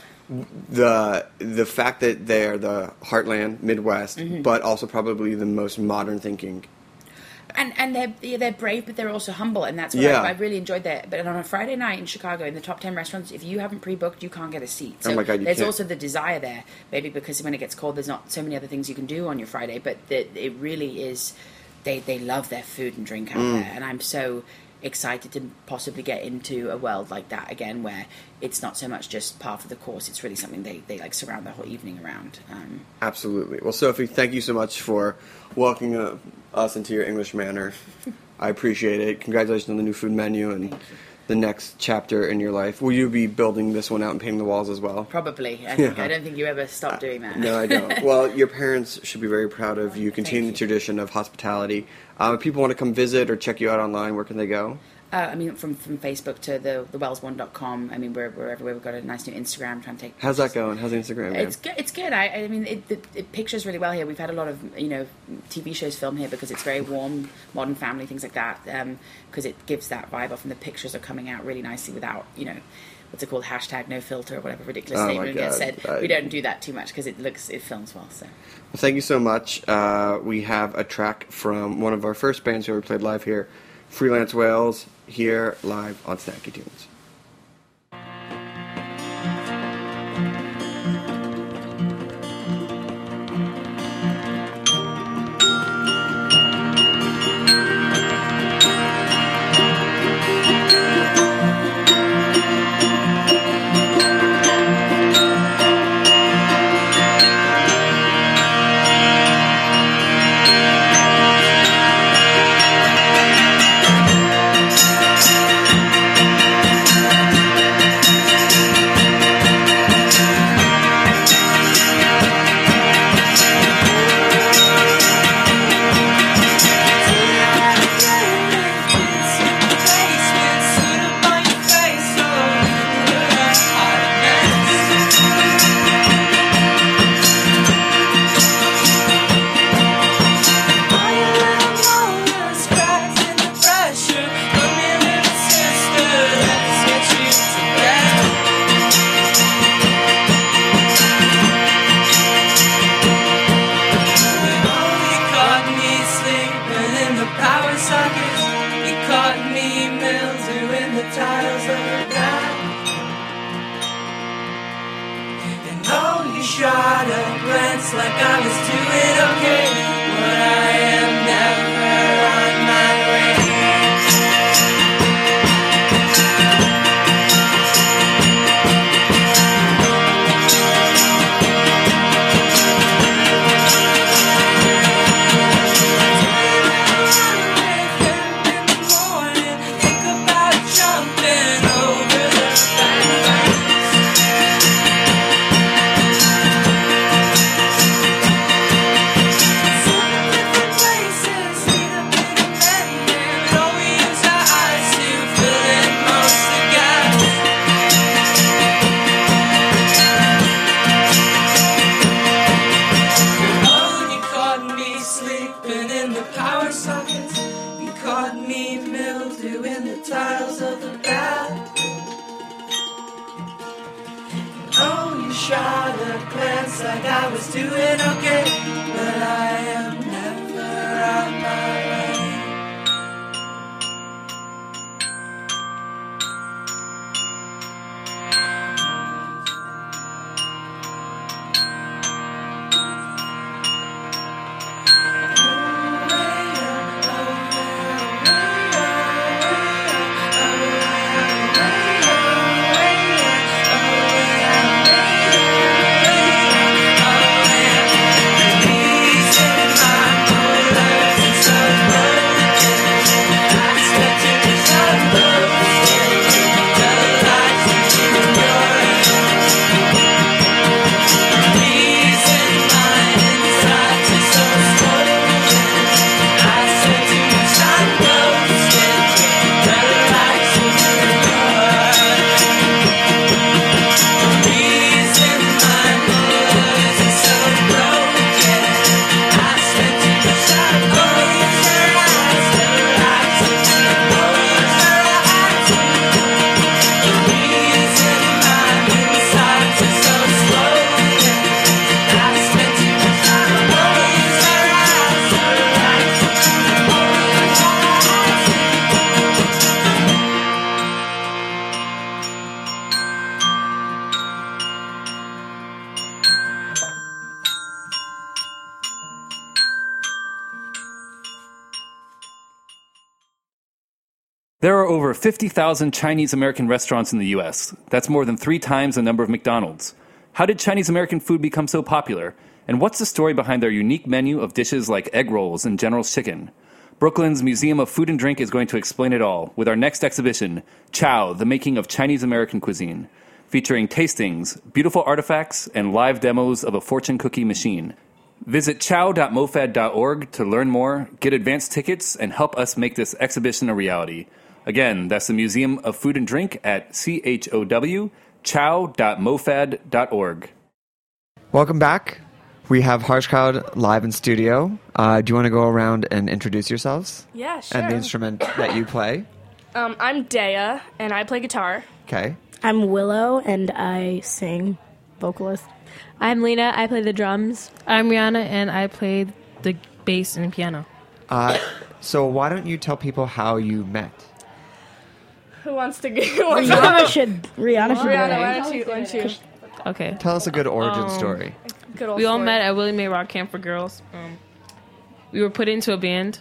the the fact that they're the heartland, Midwest, Mm-hmm. but also probably the most modern thinking. And and they're they're brave, but they're also humble, and that's what Yeah. I, I really enjoyed that. But on a Friday night in Chicago, in the top ten restaurants, if you haven't pre-booked, you can't get a seat. So Oh my God, you there's can't. also the desire there, maybe because when it gets cold, there's not so many other things you can do on your Friday. But the, it really is, they they love their food and drink out Mm. there, and I'm so excited to possibly get into a world like that again, where it's not so much just part of the course; it's really something they they like surround the whole evening around. Um, Absolutely. Well, Sophie, thank you so much for welcoming uh, us into your English manor. I appreciate it. Congratulations on the new food menu and the next chapter in your life. Will you be building this one out and painting the walls as well? Probably. I, think, Yeah. I don't think you ever stop doing that. No, I don't. Well, your parents should be very proud of you. Continue you. the tradition of hospitality. Uh, if people want to come visit or check you out online, where can they go? Uh, I mean, from, from Facebook to the the wells one dot com. I mean, we're, we're everywhere. We've got a nice new Instagram. Trying to take. How's that going? How's the Instagram going? It's good. It's good. I, I mean, it, it, it pictures really well here. We've had a lot of, you know, T V shows filmed here because it's very warm, modern family, things like that. Because it gives that vibe off, and the pictures are coming out really nicely without, you know, what's it called, hashtag no filter or whatever ridiculous Oh my statement gets God. said. I- We don't do that too much because it looks, it films well. So Well, thank you so much. Uh, we have a track from one of our first bands who we played live here, Freelance Whales, here live on Snacky Tunes. Thank you shot a glance like I was doing okay, but I am never on my way. Like I was doing okay, but I am never on my way. There are over fifty thousand Chinese-American restaurants in the U S. That's more than three times the number of McDonald's. How did Chinese-American food become so popular? And what's the story behind their unique menu of dishes like egg rolls and General's chicken? Brooklyn's Museum of Food and Drink is going to explain it all with our next exhibition, Chow, the Making of Chinese-American Cuisine, featuring tastings, beautiful artifacts, and live demos of a fortune cookie machine. Visit chow dot mofad dot org to learn more, get advance tickets, and help us make this exhibition a reality. Again, that's the Museum of Food and Drink at C H O W, chow dot mofad dot org. Welcome back. We have Harsh Cloud live in studio. Uh, do you want to go around and introduce yourselves? Yeah, sure. And the instrument that you play? Um, I'm Dea, and I play guitar. Okay. I'm Willow, and I sing, vocalist. I'm Lena, I play the drums. I'm Rihanna, and I play the bass and piano. Uh, so why don't you tell people how you met? Who wants to go? Rihanna should. Rihanna should. Rihanna, why don't you? Why don't you? Okay. Tell us a good origin um, story. Good old we all story. met at Willie Mae Rock Camp for Girls. Um, we were put into a band.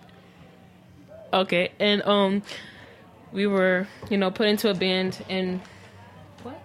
Okay, and um, we were, you know, put into a band, and what?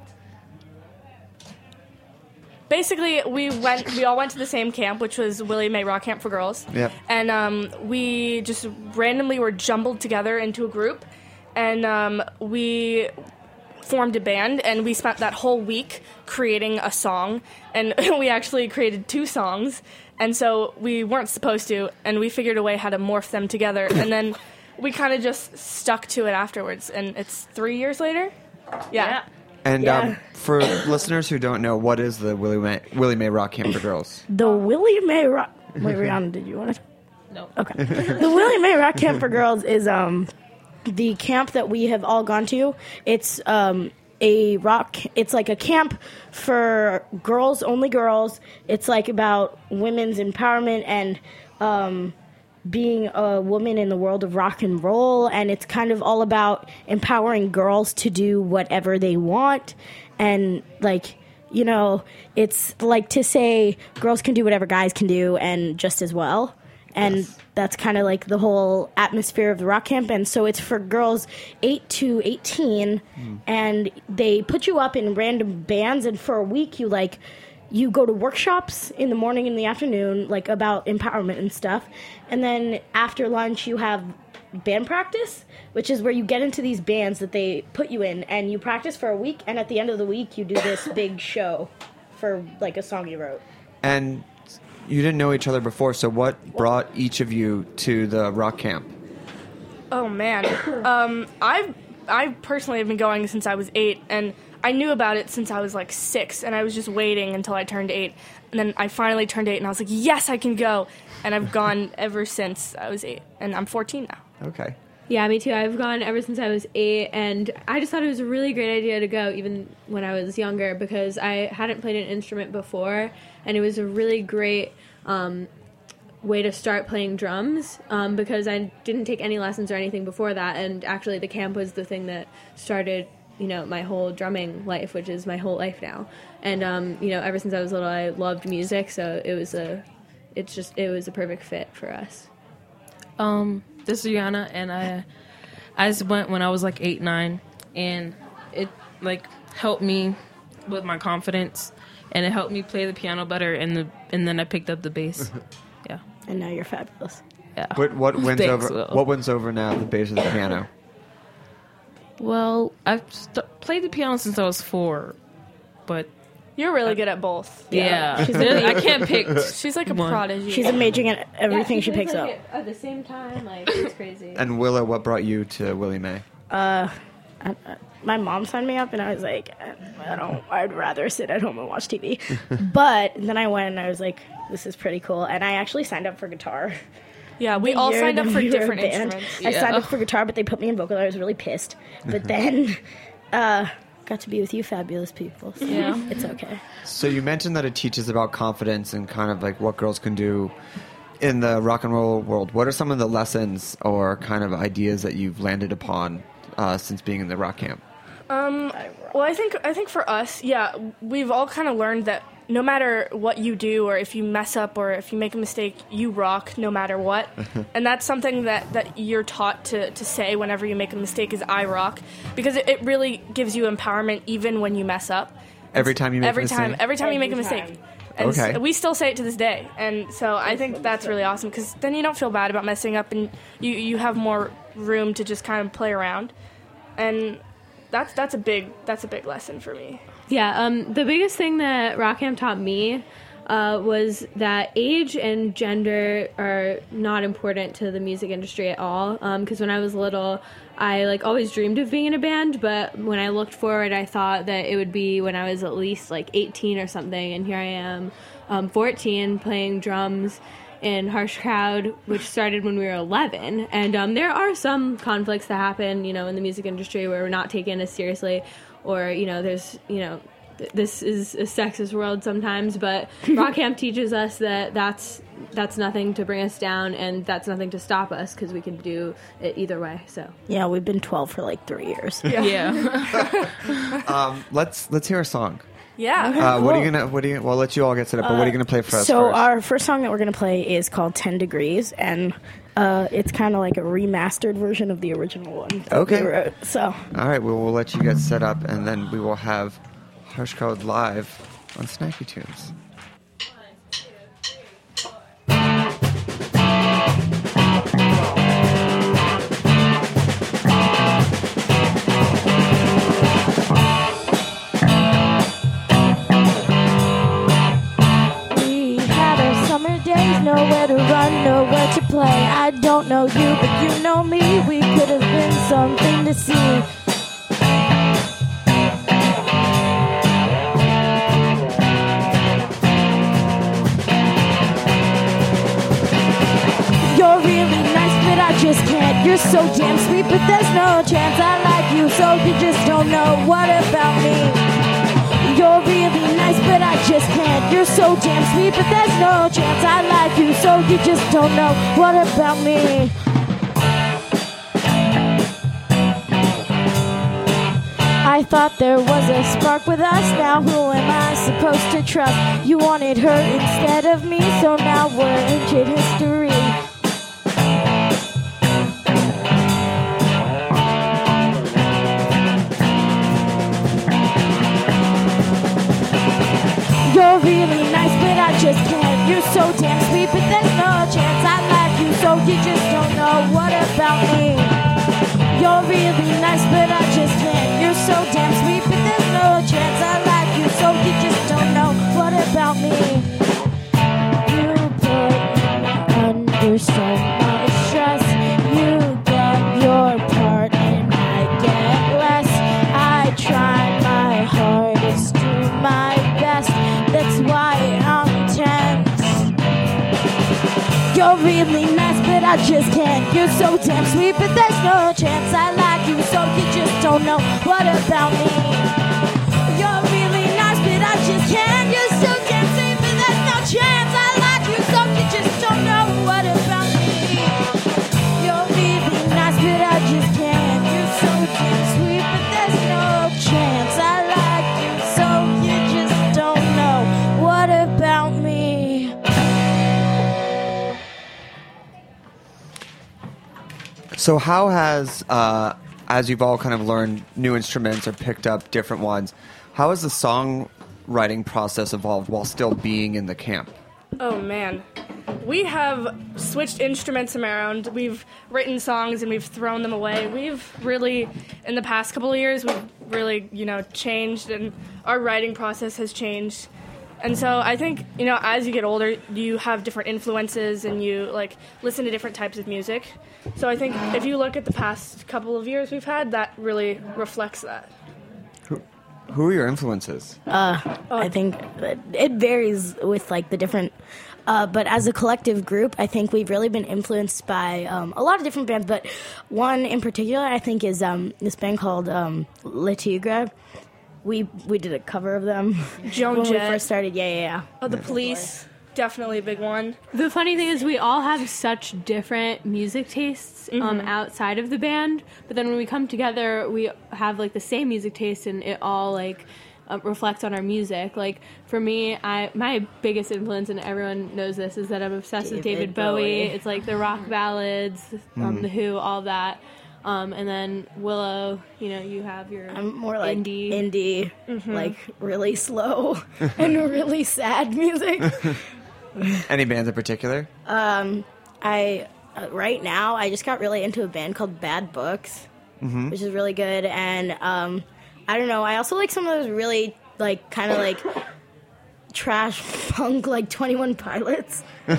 Basically, we went. We all went to the same camp, which was Willie Mae Rock Camp for Girls. Yep. And um, we just randomly were jumbled together into a group, and um, we formed a band, and we spent that whole week creating a song, and we actually created two songs, and so we weren't supposed to, and we figured a way how to morph them together, and then we kind of just stuck to it afterwards, and it's three years later? Yeah. yeah. And yeah. um, for listeners who don't know, what is the Willie Mae, Willie Mae Rock Camp for Girls? The Willie Mae Rock... Wait, Rihanna, did you want to... No. Okay. The Willie Mae Rock Camp for Girls is um the camp that we have all gone to. It's um a rock... It's like a camp for girls, only girls. It's like about women's empowerment and... um. being a woman in the world of rock and roll, and it's kind of all about empowering girls to do whatever they want, and like, you know, it's like to say girls can do whatever guys can do and just as well. And yes. that's kind of like the whole atmosphere of the rock camp. And so it's for girls eight to eighteen, mm. and they put you up in random bands, and for a week you like you go to workshops in the morning and the afternoon, like about empowerment and stuff. And then after lunch you have band practice, which is where you get into these bands that they put you in, and you practice for a week, and at the end of the week you do this big show for like a song you wrote. And you didn't know each other before, so what brought each of you to the rock camp? Oh man, um, I've I personally have been going since I was eight, and I knew about it since I was like six, and I was just waiting until I turned eight, and then I finally turned eight, and I was like, yes, I can go, and I've gone ever since I was eight, and I'm fourteen now. Okay. Yeah, me too. I've gone ever since I was eight, and I just thought it was a really great idea to go even when I was younger, because I hadn't played an instrument before, and it was a really great um, way to start playing drums, um, because I didn't take any lessons or anything before that, and actually the camp was the thing that started, you know, my whole drumming life, which is my whole life now. And, um, you know, ever since I was little, I loved music, so it was a, it's just, it was a perfect fit for us. Um... This is Rihanna, and I I just went when I was like eight, nine, and it like helped me with my confidence, and it helped me play the piano better, and the and then I picked up the bass. Yeah. And now you're fabulous. Yeah. What what wins Thanks, over Will. what wins over now, the bass or the piano? Well, I've st- played the piano since I was four, but you're really good at both. Yeah, She's Really, a, I can't pick. She's like a one. prodigy. She's amazing at everything yeah, she picks like up. It at the same time, like it's crazy. And Willow, what brought you to Willie Mae? Uh, I, I, my mom signed me up, and I was like, I don't. I'd rather sit at home and watch T V. But then I went, and I was like, this is pretty cool. And I actually signed up for guitar. Yeah, we The all year signed up that for we were a different band. instruments. I Yeah. signed up for guitar, but they put me in vocal. I was really pissed. But then, uh, got to be with you fabulous people. So Yeah. it's okay. So you mentioned that it teaches about confidence and kind of like what girls can do in the rock and roll world. What are some of the lessons or kind of ideas that you've landed upon uh, since being in the rock camp? Um, well, I think I think for us, yeah, we've all kind of learned that no matter what you do, or if you mess up, or if you make a mistake, you rock no matter what. And that's something that, that you're taught to, to say whenever you make a mistake is I rock, because it, it really gives you empowerment even when you mess up. Every time you make every a time, mistake? every time you make a Every mistake. time. And Okay. s- we still say it to this day, and so I think that's really awesome, because then you don't feel bad about messing up, and you, you have more room to just kind of play around, and that's that's a big that's a big lesson for me. Yeah, um, the biggest thing that rock camp taught me uh, was that age and gender are not important to the music industry at all. Because when I was little, I like always dreamed of being in a band, but when I looked forward, I thought that it would be when I was at least like eighteen or something, and here I am, um, fourteen, playing drums in Harsh Crowd, which started when we were eleven. And um, there are some conflicts that happen, you know, in the music industry where we're not taken as seriously, or, you know, there's, you know, th- this is a sexist world sometimes, but rock camp teaches us that that's that's nothing to bring us down, and that's nothing to stop us, because we can do it either way. So Yeah, we've been twelve for like three years. Yeah. um, let's let's hear a song. Yeah. Uh, what are you gonna? What are you? Well, I'll let you all get set up. But what are you gonna play for us? So first? our first song that we're going to play is called ten degrees, and uh, it's kind of like a remastered version of the original one that Okay. we wrote. So All right, well, we'll let you get set up, and then we will have Harsh Crowd live on Snacky Tunes. We had our summer days, nowhere to run, nowhere to play. I don't know you, but you know me. We could have been something to see. You're really nice, but I just can't. You're so damn sweet, but there's no chance I like you, so you just don't know what about me. You're really nice, but I just can't. You're so damn sweet, but there's no chance I like you, so you just don't know what about me. I I thought there was a spark with us. Now who am I supposed to trust? You wanted her instead of me, so now we're ancient history. You're really nice, but I just can't. You're so damn sweet, but there's no chance I like you, so you just don't know what about me. You're really nice, but I just can't. You're so damn sweet, but there's no chance I like you, so you just don't know what about me. You put me under so much stress. You get your part and I get less. I try my hardest, do my best. That's why I'm tense. You're really nice, but I just can't. You're so damn sweet, but there's no chance I like you, so you just don't know what about me. You're really nice, but I just can't. You're so damn sweet, but there's no chance I like you, so you just don't know what about me. You're really nice, but I just can't. You're so damn sweet, but there's no chance I like you, so you just don't know what about me. So how has, uh, as you've all kind of learned new instruments or picked up different ones, how has the songwriting process evolved while still being in the camp? Oh man, we have switched instruments around. We've written songs and we've thrown them away. We've really, in the past couple of years, we've really, you know, changed, and our writing process has changed. And so I think, you know, as you get older, you have different influences and you, like, listen to different types of music. So I think if you look at the past couple of years we've had, that really reflects that. Who, who are your influences? Uh, I think it varies with, like, the different... Uh, but as a collective group, I think we've really been influenced by um, a lot of different bands. But one in particular, I think, is um, this band called um, Le Tigre. We we did a cover of them Joan when Jett. we first started. Yeah, yeah, yeah. Oh, the Police, definitely a big one. The funny thing is we all have such different music tastes um, Mhm. outside of the band, but then when we come together, we have like the same music taste, and it all like uh, reflects on our music. Like for me, I my biggest influence, and everyone knows this, is that I'm obsessed with David David Bowie. Bowie. It's like the rock ballads, um, Mm. the Who, all that. Um, and then Willow, you know, you have your I'm more like indie, indie, Mhm. like really slow and really sad music. Any bands in particular? Um, I uh, right now I just got really into a band called Bad Books, Mhm. which is really good. And um, I don't know. I also like some of those really like kind of like trash punk, like twenty-one Pilots. but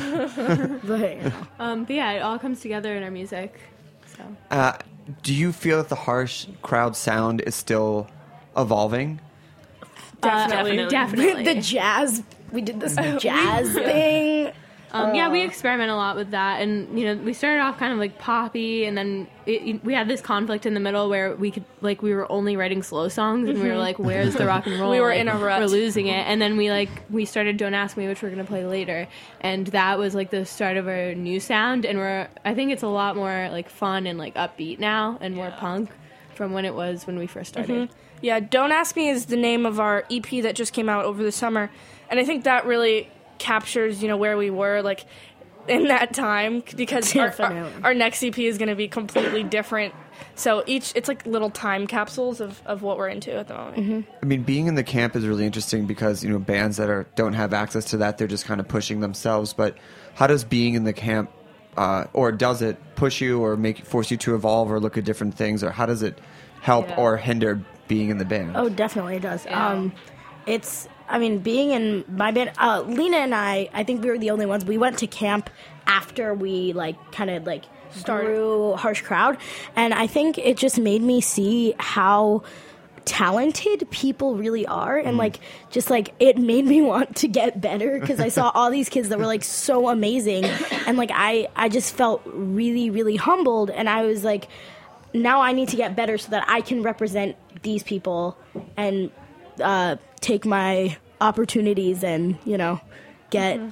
you know. um, but yeah, it all comes together in our music. So. Uh, do you feel that the harsh crowd sound is still evolving? Definitely. Definitely. the jazz. We did this jazz thing. Um, yeah, we Uh, experiment a lot with that, and you know, we started off kind of like poppy, and then it, we had this conflict in the middle where we could like we were only writing slow songs, and we were Mhm. like, "Where's the rock and roll?" We were Like, in a rut. We're losing it, and then we like we started "Don't Ask Me," which we're gonna play later, and that was like the start of our new sound, and we're I think it's a lot more like fun and like upbeat now, and more punk from when it was when we first started. Mhm. Yeah, Don't Ask Me is the name of our E P that just came out over the summer, and I think that really captures, you know, where we were like in that time, because our, our, Definitely. our next E P is going to be completely different. So each it's like little time capsules of, of what we're into at the moment. I mean, being in the camp is really interesting because, you know, bands that are don't have access to that, they're just kind of pushing themselves. But how does being in the camp, uh, or does it push you or make force you to evolve or look at different things, or how does it help Yeah. or hinder being in the band? Oh, definitely it does. Um, it's, I mean, being in my band, uh, Lena and I, I think we were the only ones. We went to camp after we, like, kind of, like, grew Harsh Crowd. And I think it just made me see how talented people really are. And, like, just, like, it made me want to get better because I saw all these kids that were, like, so amazing. And, like, I, I just felt really, really humbled. And I was, like, now I need to get better so that I can represent these people and uh, take my opportunities and, you know, get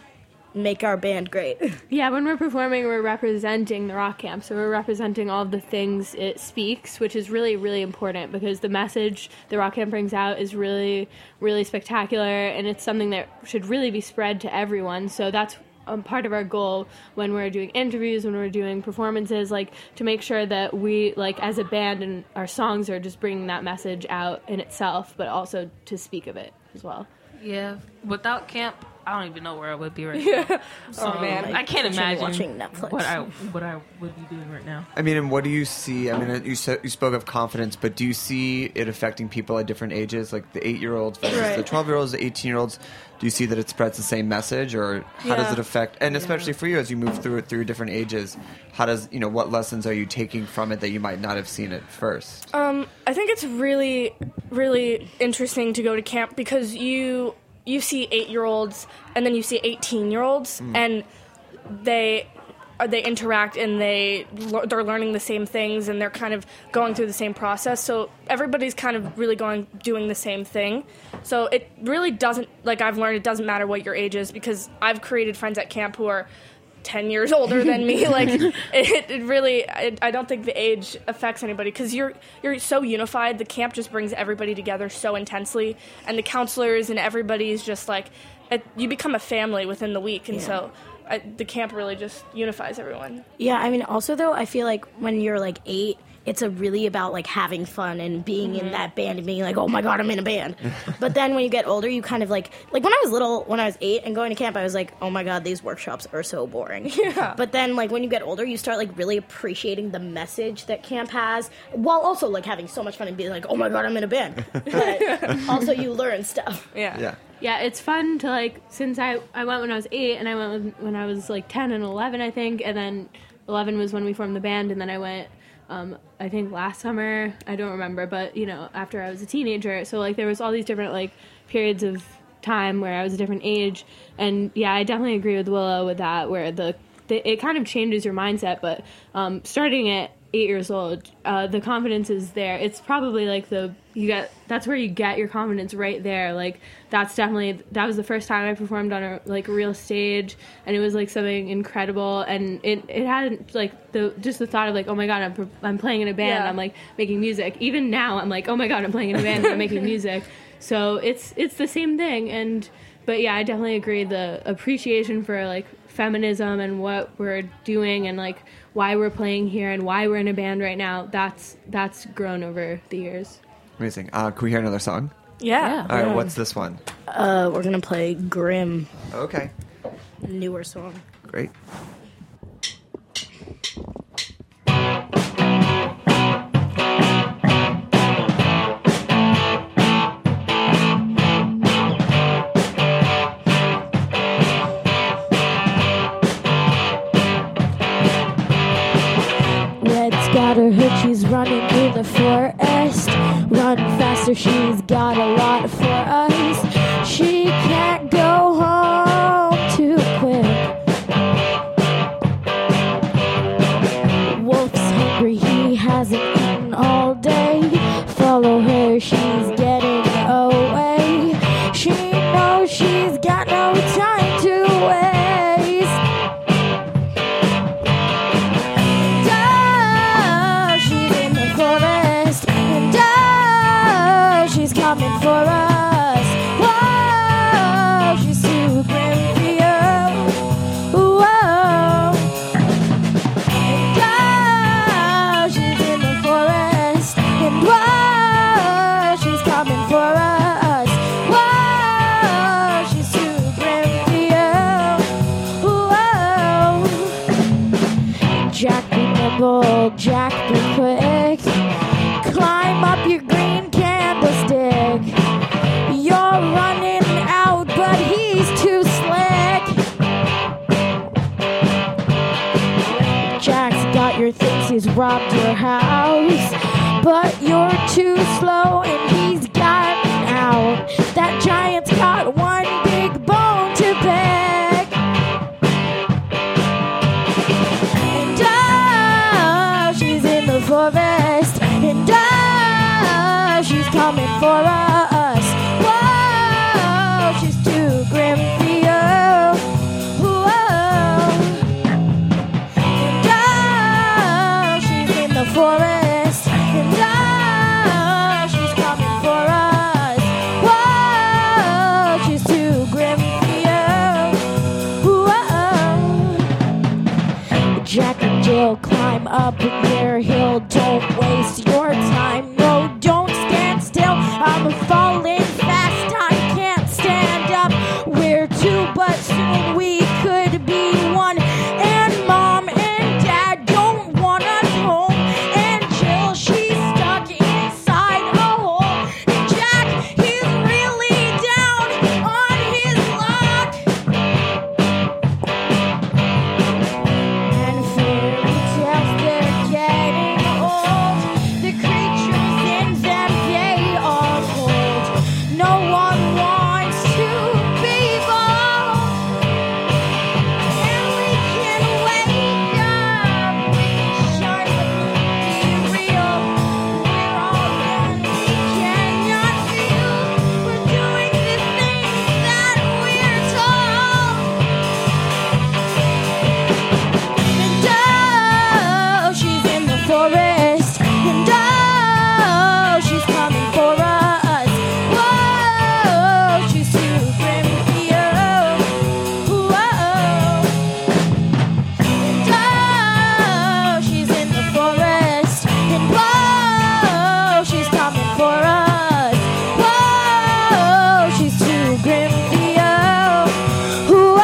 make our band great. Yeah, when we're performing, we're representing the rock camp. So we're representing all of the things it speaks, which is really, really important because the message the rock camp brings out is really, really spectacular, and it's something that should really be spread to everyone. So that's um, part of our goal when we're doing interviews, when we're doing performances, like to make sure that we, like as a band and our songs are just bringing that message out in itself, but also to speak of it as well. Yeah, without camp, I don't even know where I would be right now. So, Oh, man. I can't imagine Watching Netflix. what I what I would be doing right now. I mean, and what do you see? I mean, you so, you spoke of confidence, but do you see it affecting people at different ages, like the eight-year-olds versus Right. the twelve-year-olds, the eighteen-year-olds? Do you see that it spreads the same message, or how does Yeah. it affect? And especially for you, as you move through it through different ages, how does you know what lessons are you taking from it that you might not have seen at first? Um, I think it's really, really interesting to go to camp because you you see eight-year-olds and then you see eighteen-year-olds, Mm. and they uh, they interact and they le- they're learning the same things and they're kind of going through the same process. So everybody's kind of really going doing the same thing. So it really doesn't, like I've learned, it doesn't matter what your age is because I've created friends at camp who are ten years older than me. Like it, it really, I, I don't think the age affects anybody because you're you're so unified. The camp just brings everybody together so intensely, and the counselors and everybody's just like it, you become a family within the week, and Yeah. so I, the camp really just unifies everyone. Yeah, I mean, also though, I feel like when you're like eight, it's a really about like having fun and being in Mhm. that band and being like, oh my god, I'm in a band. But then when you get older, you kind of like like when I was little, when I was eight and going to camp, I was like, oh my god, these workshops are so boring. Yeah. But then like when you get older, you start like really appreciating the message that camp has, while also like having so much fun and being like, oh my god, I'm in a band. But also you learn stuff. Yeah. Yeah. Yeah, it's fun to like, since I, I went when I was eight and I went when, when I was like ten and eleven, I think, and then eleven was when we formed the band, and then I went, um, I think last summer, I don't remember, but you know, after I was a teenager, so like there was all these different like periods of time where I was a different age, and yeah, I definitely agree with Willow with that, where the, the it kind of changes your mindset, but um, starting at eight years old, uh, the confidence is there. It's probably like the you get that's where you get your confidence right there. Like that's definitely that was the first time I performed on a like a real stage, and it was like something incredible. And it it had like the just the thought of like, oh my god, I'm I'm playing in a band. Yeah. I'm like making music. Even now, I'm like, oh my god, I'm playing in a band. And I'm making music. So it's it's the same thing. And but yeah, I definitely agree. The appreciation for like feminism and what we're doing and like why we're playing here and why we're in a band right now, that's that's grown over the years. Amazing. Uh, can we hear another song? Yeah. All right. Yeah. What's this one? Uh, we're gonna play Grim, Okay. newer song. Great. Red's got her hood, she's running through the forest. Run faster, she's got a lot for us. She can't go home too quick. Wolf's hungry, he hasn't eaten all day. Follow her, she's getting away. She knows she's got no time to waste. Oh, she's in the forest, and oh, she's coming for us. Whoa, she's too grim for you. Whoa, and oh, she's in the forest, and whoa, she's coming for us. Whoa, she's too grim for you. Whoa. Jack be nimble, Jack be quick. Climb up your green candlestick. You're running out, but he's too slick. Jack's got your things, he's robbed your house. But you're too slow and he's gotten out. That giant's got one big bone to pick. And oh, she's in the forest. And oh, she's coming for us. Whoa, she's too grim for you. Whoa. up their hill. Don't waste your time, no, don't stand still. I'm falling fast, I can't stand up. We're two, but soon we could be one. And mom and dad don't want us home. And Jill, she's stuck inside a hole. And Jack, he's really down on his luck. And fairy tales, they're getting old. The creatures in them, they are cold. No one wants to be bold. And we can wake up, we can shine, but be real. We're all young, we cannot feel. We're doing the things that we're told. And oh, she's in the forest. And oh, she's coming for us. Whoa, she's too grim with you. Whoa. And oh, she's in the forest. And whoa, she's coming for us. Whoa, she's too grim with you. Whoa.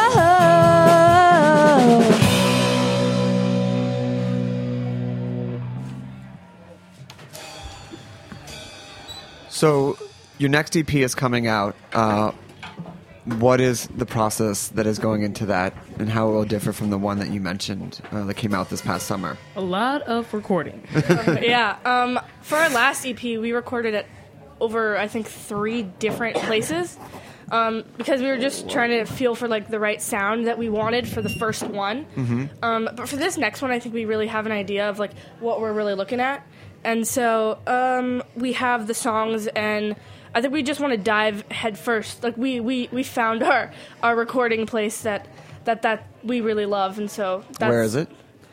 So, your next E P is coming out. Uh, what is the process that is going into that, and how it will differ from the one that you mentioned uh, that came out this past summer? A lot of recording. yeah. Um, for our last E P, we recorded at over, I think, three different places um, because we were just trying to feel for like the right sound that we wanted for the first one. Mm-hmm. Um, but for this next one, I think we really have an idea of like what we're really looking at, and so um, we have the songs, and I think we just want to dive head first. Like we, we, we found our, our recording place that, that that we really love, and so that's, Where is it?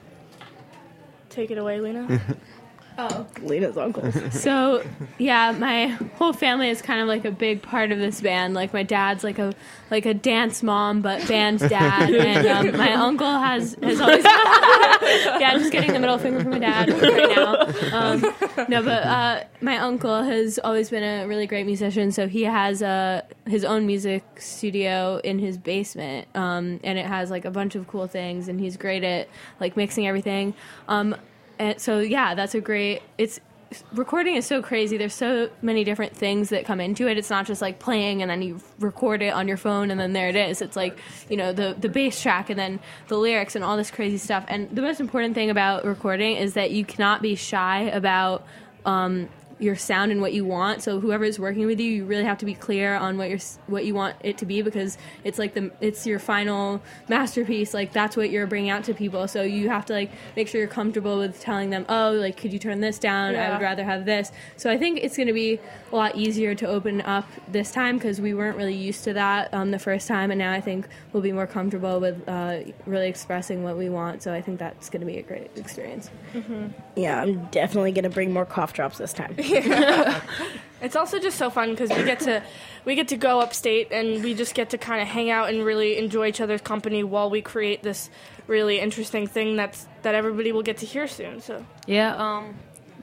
Take it away, Lena. Oh, Lena's uncle. So, yeah, my whole family is kind of like a big part of this band. Like my dad's like a like a dance mom, but band dad, and um, my uncle has has always. Yeah, I'm just getting the middle finger from my dad right now. Um, no, but uh, my uncle has always been a really great musician. So he has uh, his own music studio in his basement, um, and it has like a bunch of cool things. And he's great at like mixing everything. Um, And so, yeah, that's a great, it's, recording is so crazy. There's so many different things that come into it. It's not just like playing and then you record it on your phone and then there it is. It's like, you know, the, the bass track and then the lyrics and all this crazy stuff. And the most important thing about recording is that you cannot be shy about, um, your sound and what you want. So whoever is working with you, you really have to be clear on what you're what you want it to be, because it's like the it's your final masterpiece. Like that's what you're bringing out to people. So you have to like make sure you're comfortable with telling them, oh, like could you turn this down? Yeah. I would rather have this. So I think it's going to be a lot easier to open up this time because we weren't really used to that um, the first time, and now I think we'll be more comfortable with uh, really expressing what we want. So I think that's going to be a great experience. Mm-hmm. Yeah, I'm definitely going to bring more cough drops this time. Yeah. It's also just so fun because we get to we get to go upstate and we just get to kind of hang out and really enjoy each other's company while we create this really interesting thing that's that everybody will get to hear soon. So Yeah, um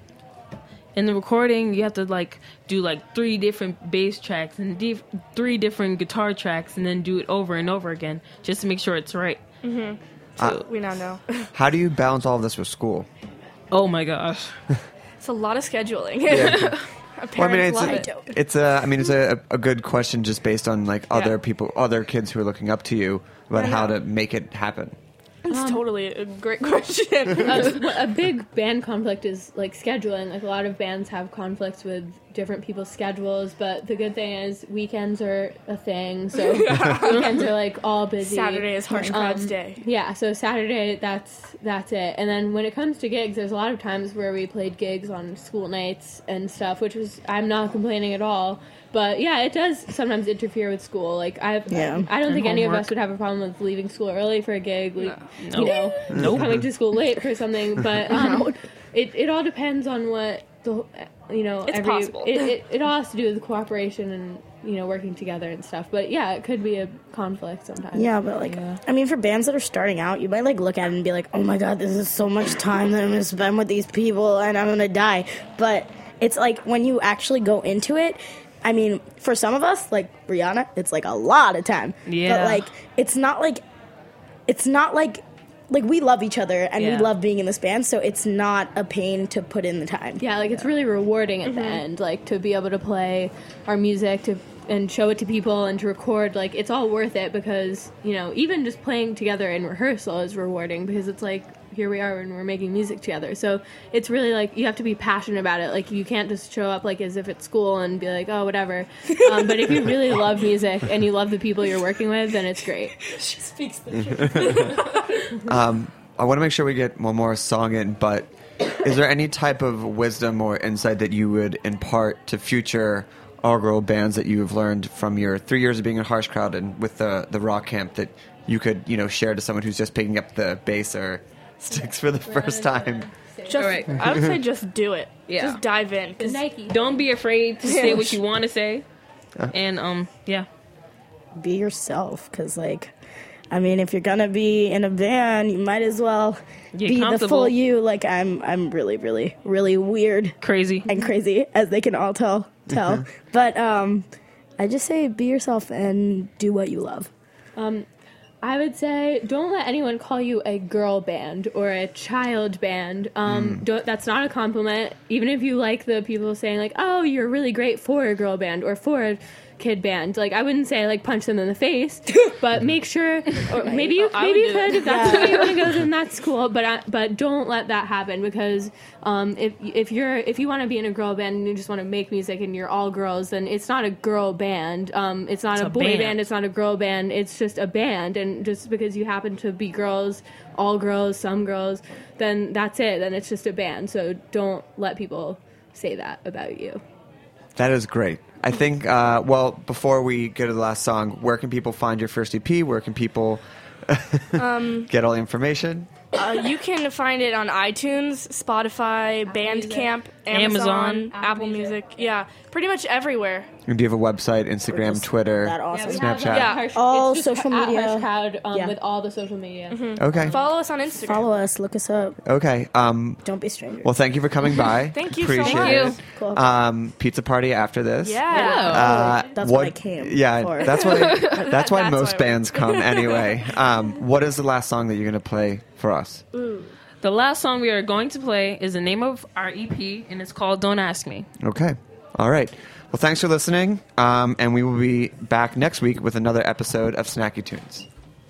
in the recording you have to like do like three different bass tracks and dif- three different guitar tracks and then do it over and over again just to make sure it's right. Mm-hmm. So Uh, we now know. How do you balance all of this with school? Oh my gosh. It's a lot of scheduling. Yeah. Our Well, I mean, parents it's love a, it. it's a, I mean, it's a, a good question just based on like other Yeah. people, other kids who are looking up to you about I how know. to make it happen. It's Um, totally a great question. a, a big band conflict is like scheduling. Like a lot of bands have conflicts with different people's schedules, but the good thing is weekends are a thing. So weekends are like all busy. Saturday is Harsh Crowd's day. Yeah, so Saturday that's that's it. And then when it comes to gigs, there's a lot of times where we played gigs on school nights and stuff, which was I'm not complaining at all. But yeah, it does sometimes interfere with school. Like I, Yeah. I don't And think any of homework. us would have a problem with leaving school early for a gig. We, No. You know, Nope. coming to school late for something. But um, it it all depends on what the you know It's every possible. It, it it all has to do with cooperation and you know, working together and stuff. But yeah, it could be a conflict sometimes. Yeah, but like, Yeah. I mean, for bands that are starting out, you might like look at it and be like, oh my god, this is so much time that I'm going to spend with these people and I'm going to die. But it's like when you actually go into it, I mean, for some of us, like Rihanna, it's like a lot of time. Yeah. But like, it's not like, it's not like, like we love each other and Yeah. we love being in this band, so it's not a pain to put in the time. Yeah, like it's really rewarding at the end, like to be able to play our music to and show it to people and to record. Like it's all worth it because, you know, even just playing together in rehearsal is rewarding because it's like here we are and we're making music together. So it's really like you have to be passionate about it. Like you can't just show up like as if it's school and be like, oh, whatever. Um, but if you really love music and you love the people you're working with, then it's great. She speaks the truth. Um, I want to make sure we get one more song in, but is there any type of wisdom or insight that you would impart to future all-girl bands that you've learned from your three years of being in Harsh Crowd and with the, the rock camp that you could, you know, share to someone who's just picking up the bass or sticks for the first time? Just, I would say just do it. Yeah. Just dive in. 'cause Don't be afraid to say Yeah. what you want to say. Uh. And, um, yeah. Be yourself, because like, I mean, if you're gonna be in a band, you might as well Get be the comfortable. full you. Like I'm, I'm really, really, really weird, crazy, and crazy, as they can all tell. Tell, but um, I just say be yourself and do what you love. Um, I would say don't let anyone call you a girl band or a child band. Um, Mm. don't, that's not a compliment. Even if you like the people saying like, "Oh, you're really great for a girl band or for a kid band," like I wouldn't say like punch them in the face, but make sure. Or maybe you, I maybe you would do could that. if that's Yeah. where you want to go, then that's cool. But I, but don't let that happen because um, if if you're if you want to be in a girl band and you just want to make music and you're all girls, then it's not a girl band. Um, it's not It's a a boy band. band. It's not a girl band. It's just a band. And just because you happen to be girls, all girls, some girls, then that's it. Then it's just a band. So don't let people say that about you. That is great. I think, uh, well, before we get to the last song, where can people find your first E P? Where can people Um, get all the information? Uh, you can find it on iTunes, Spotify, Bandcamp, Amazon, Amazon. Apple Music. Yeah, pretty much everywhere. And do you have a website, Instagram, Twitter, that awesome. Snapchat? Yeah. All It's just social at media. Harsh Crowd, um, Yeah. with all the social media. Okay. Follow us on Instagram. Follow us. Look us up. Okay. Um, Don't be strangers. well, thank you for coming by. Thank you so Appreciate much. it. Thank you. Cool. Um, pizza party after this. Yeah. Uh, That's what I came Yeah, for. that's why. That's why That's most why I bands come anyway. Um, what is the last song that you're going to play for us? The last song we are going to play is the name of our E P, and it's called Don't Ask Me. Okay. All right. Well, thanks for listening, um, and we will be back next week with another episode of Snacky Tunes.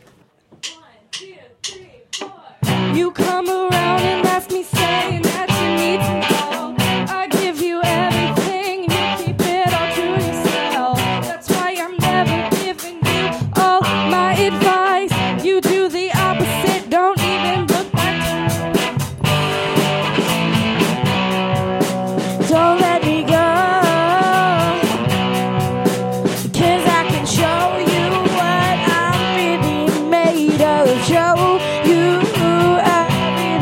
You come around and ask me, saying that you need to know. I give you everything, you keep it all to yourself. That's why I'm never giving you all my advice. You do the opposite, don't even look back. Don't let me go, 'cause I can show you what I'm really made of. Show you everything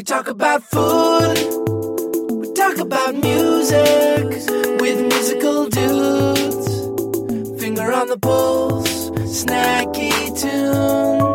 We talk about food, we talk about music with musical dudes. Finger on the pulse, snacky tunes.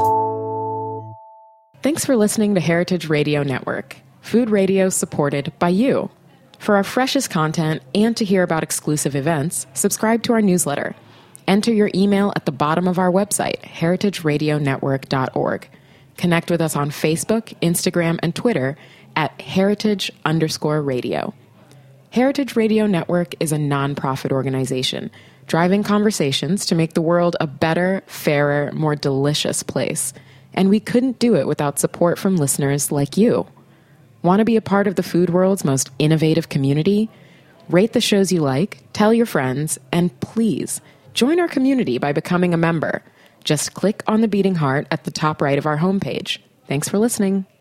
Thanks for listening to Heritage Radio Network, food radio supported by you. For our freshest content and to hear about exclusive events, subscribe to our newsletter. Enter your email at the bottom of our website, heritage radio network dot org. Connect with us on Facebook, Instagram, and Twitter at heritage underscore radio. Heritage Radio Network is a nonprofit organization driving conversations to make the world a better, fairer, more delicious place. And we couldn't do it without support from listeners like you. Want to be a part of the food world's most innovative community? Rate the shows you like, tell your friends, and please join our community by becoming a member. Just click on the beating heart at the top right of our homepage. Thanks for listening.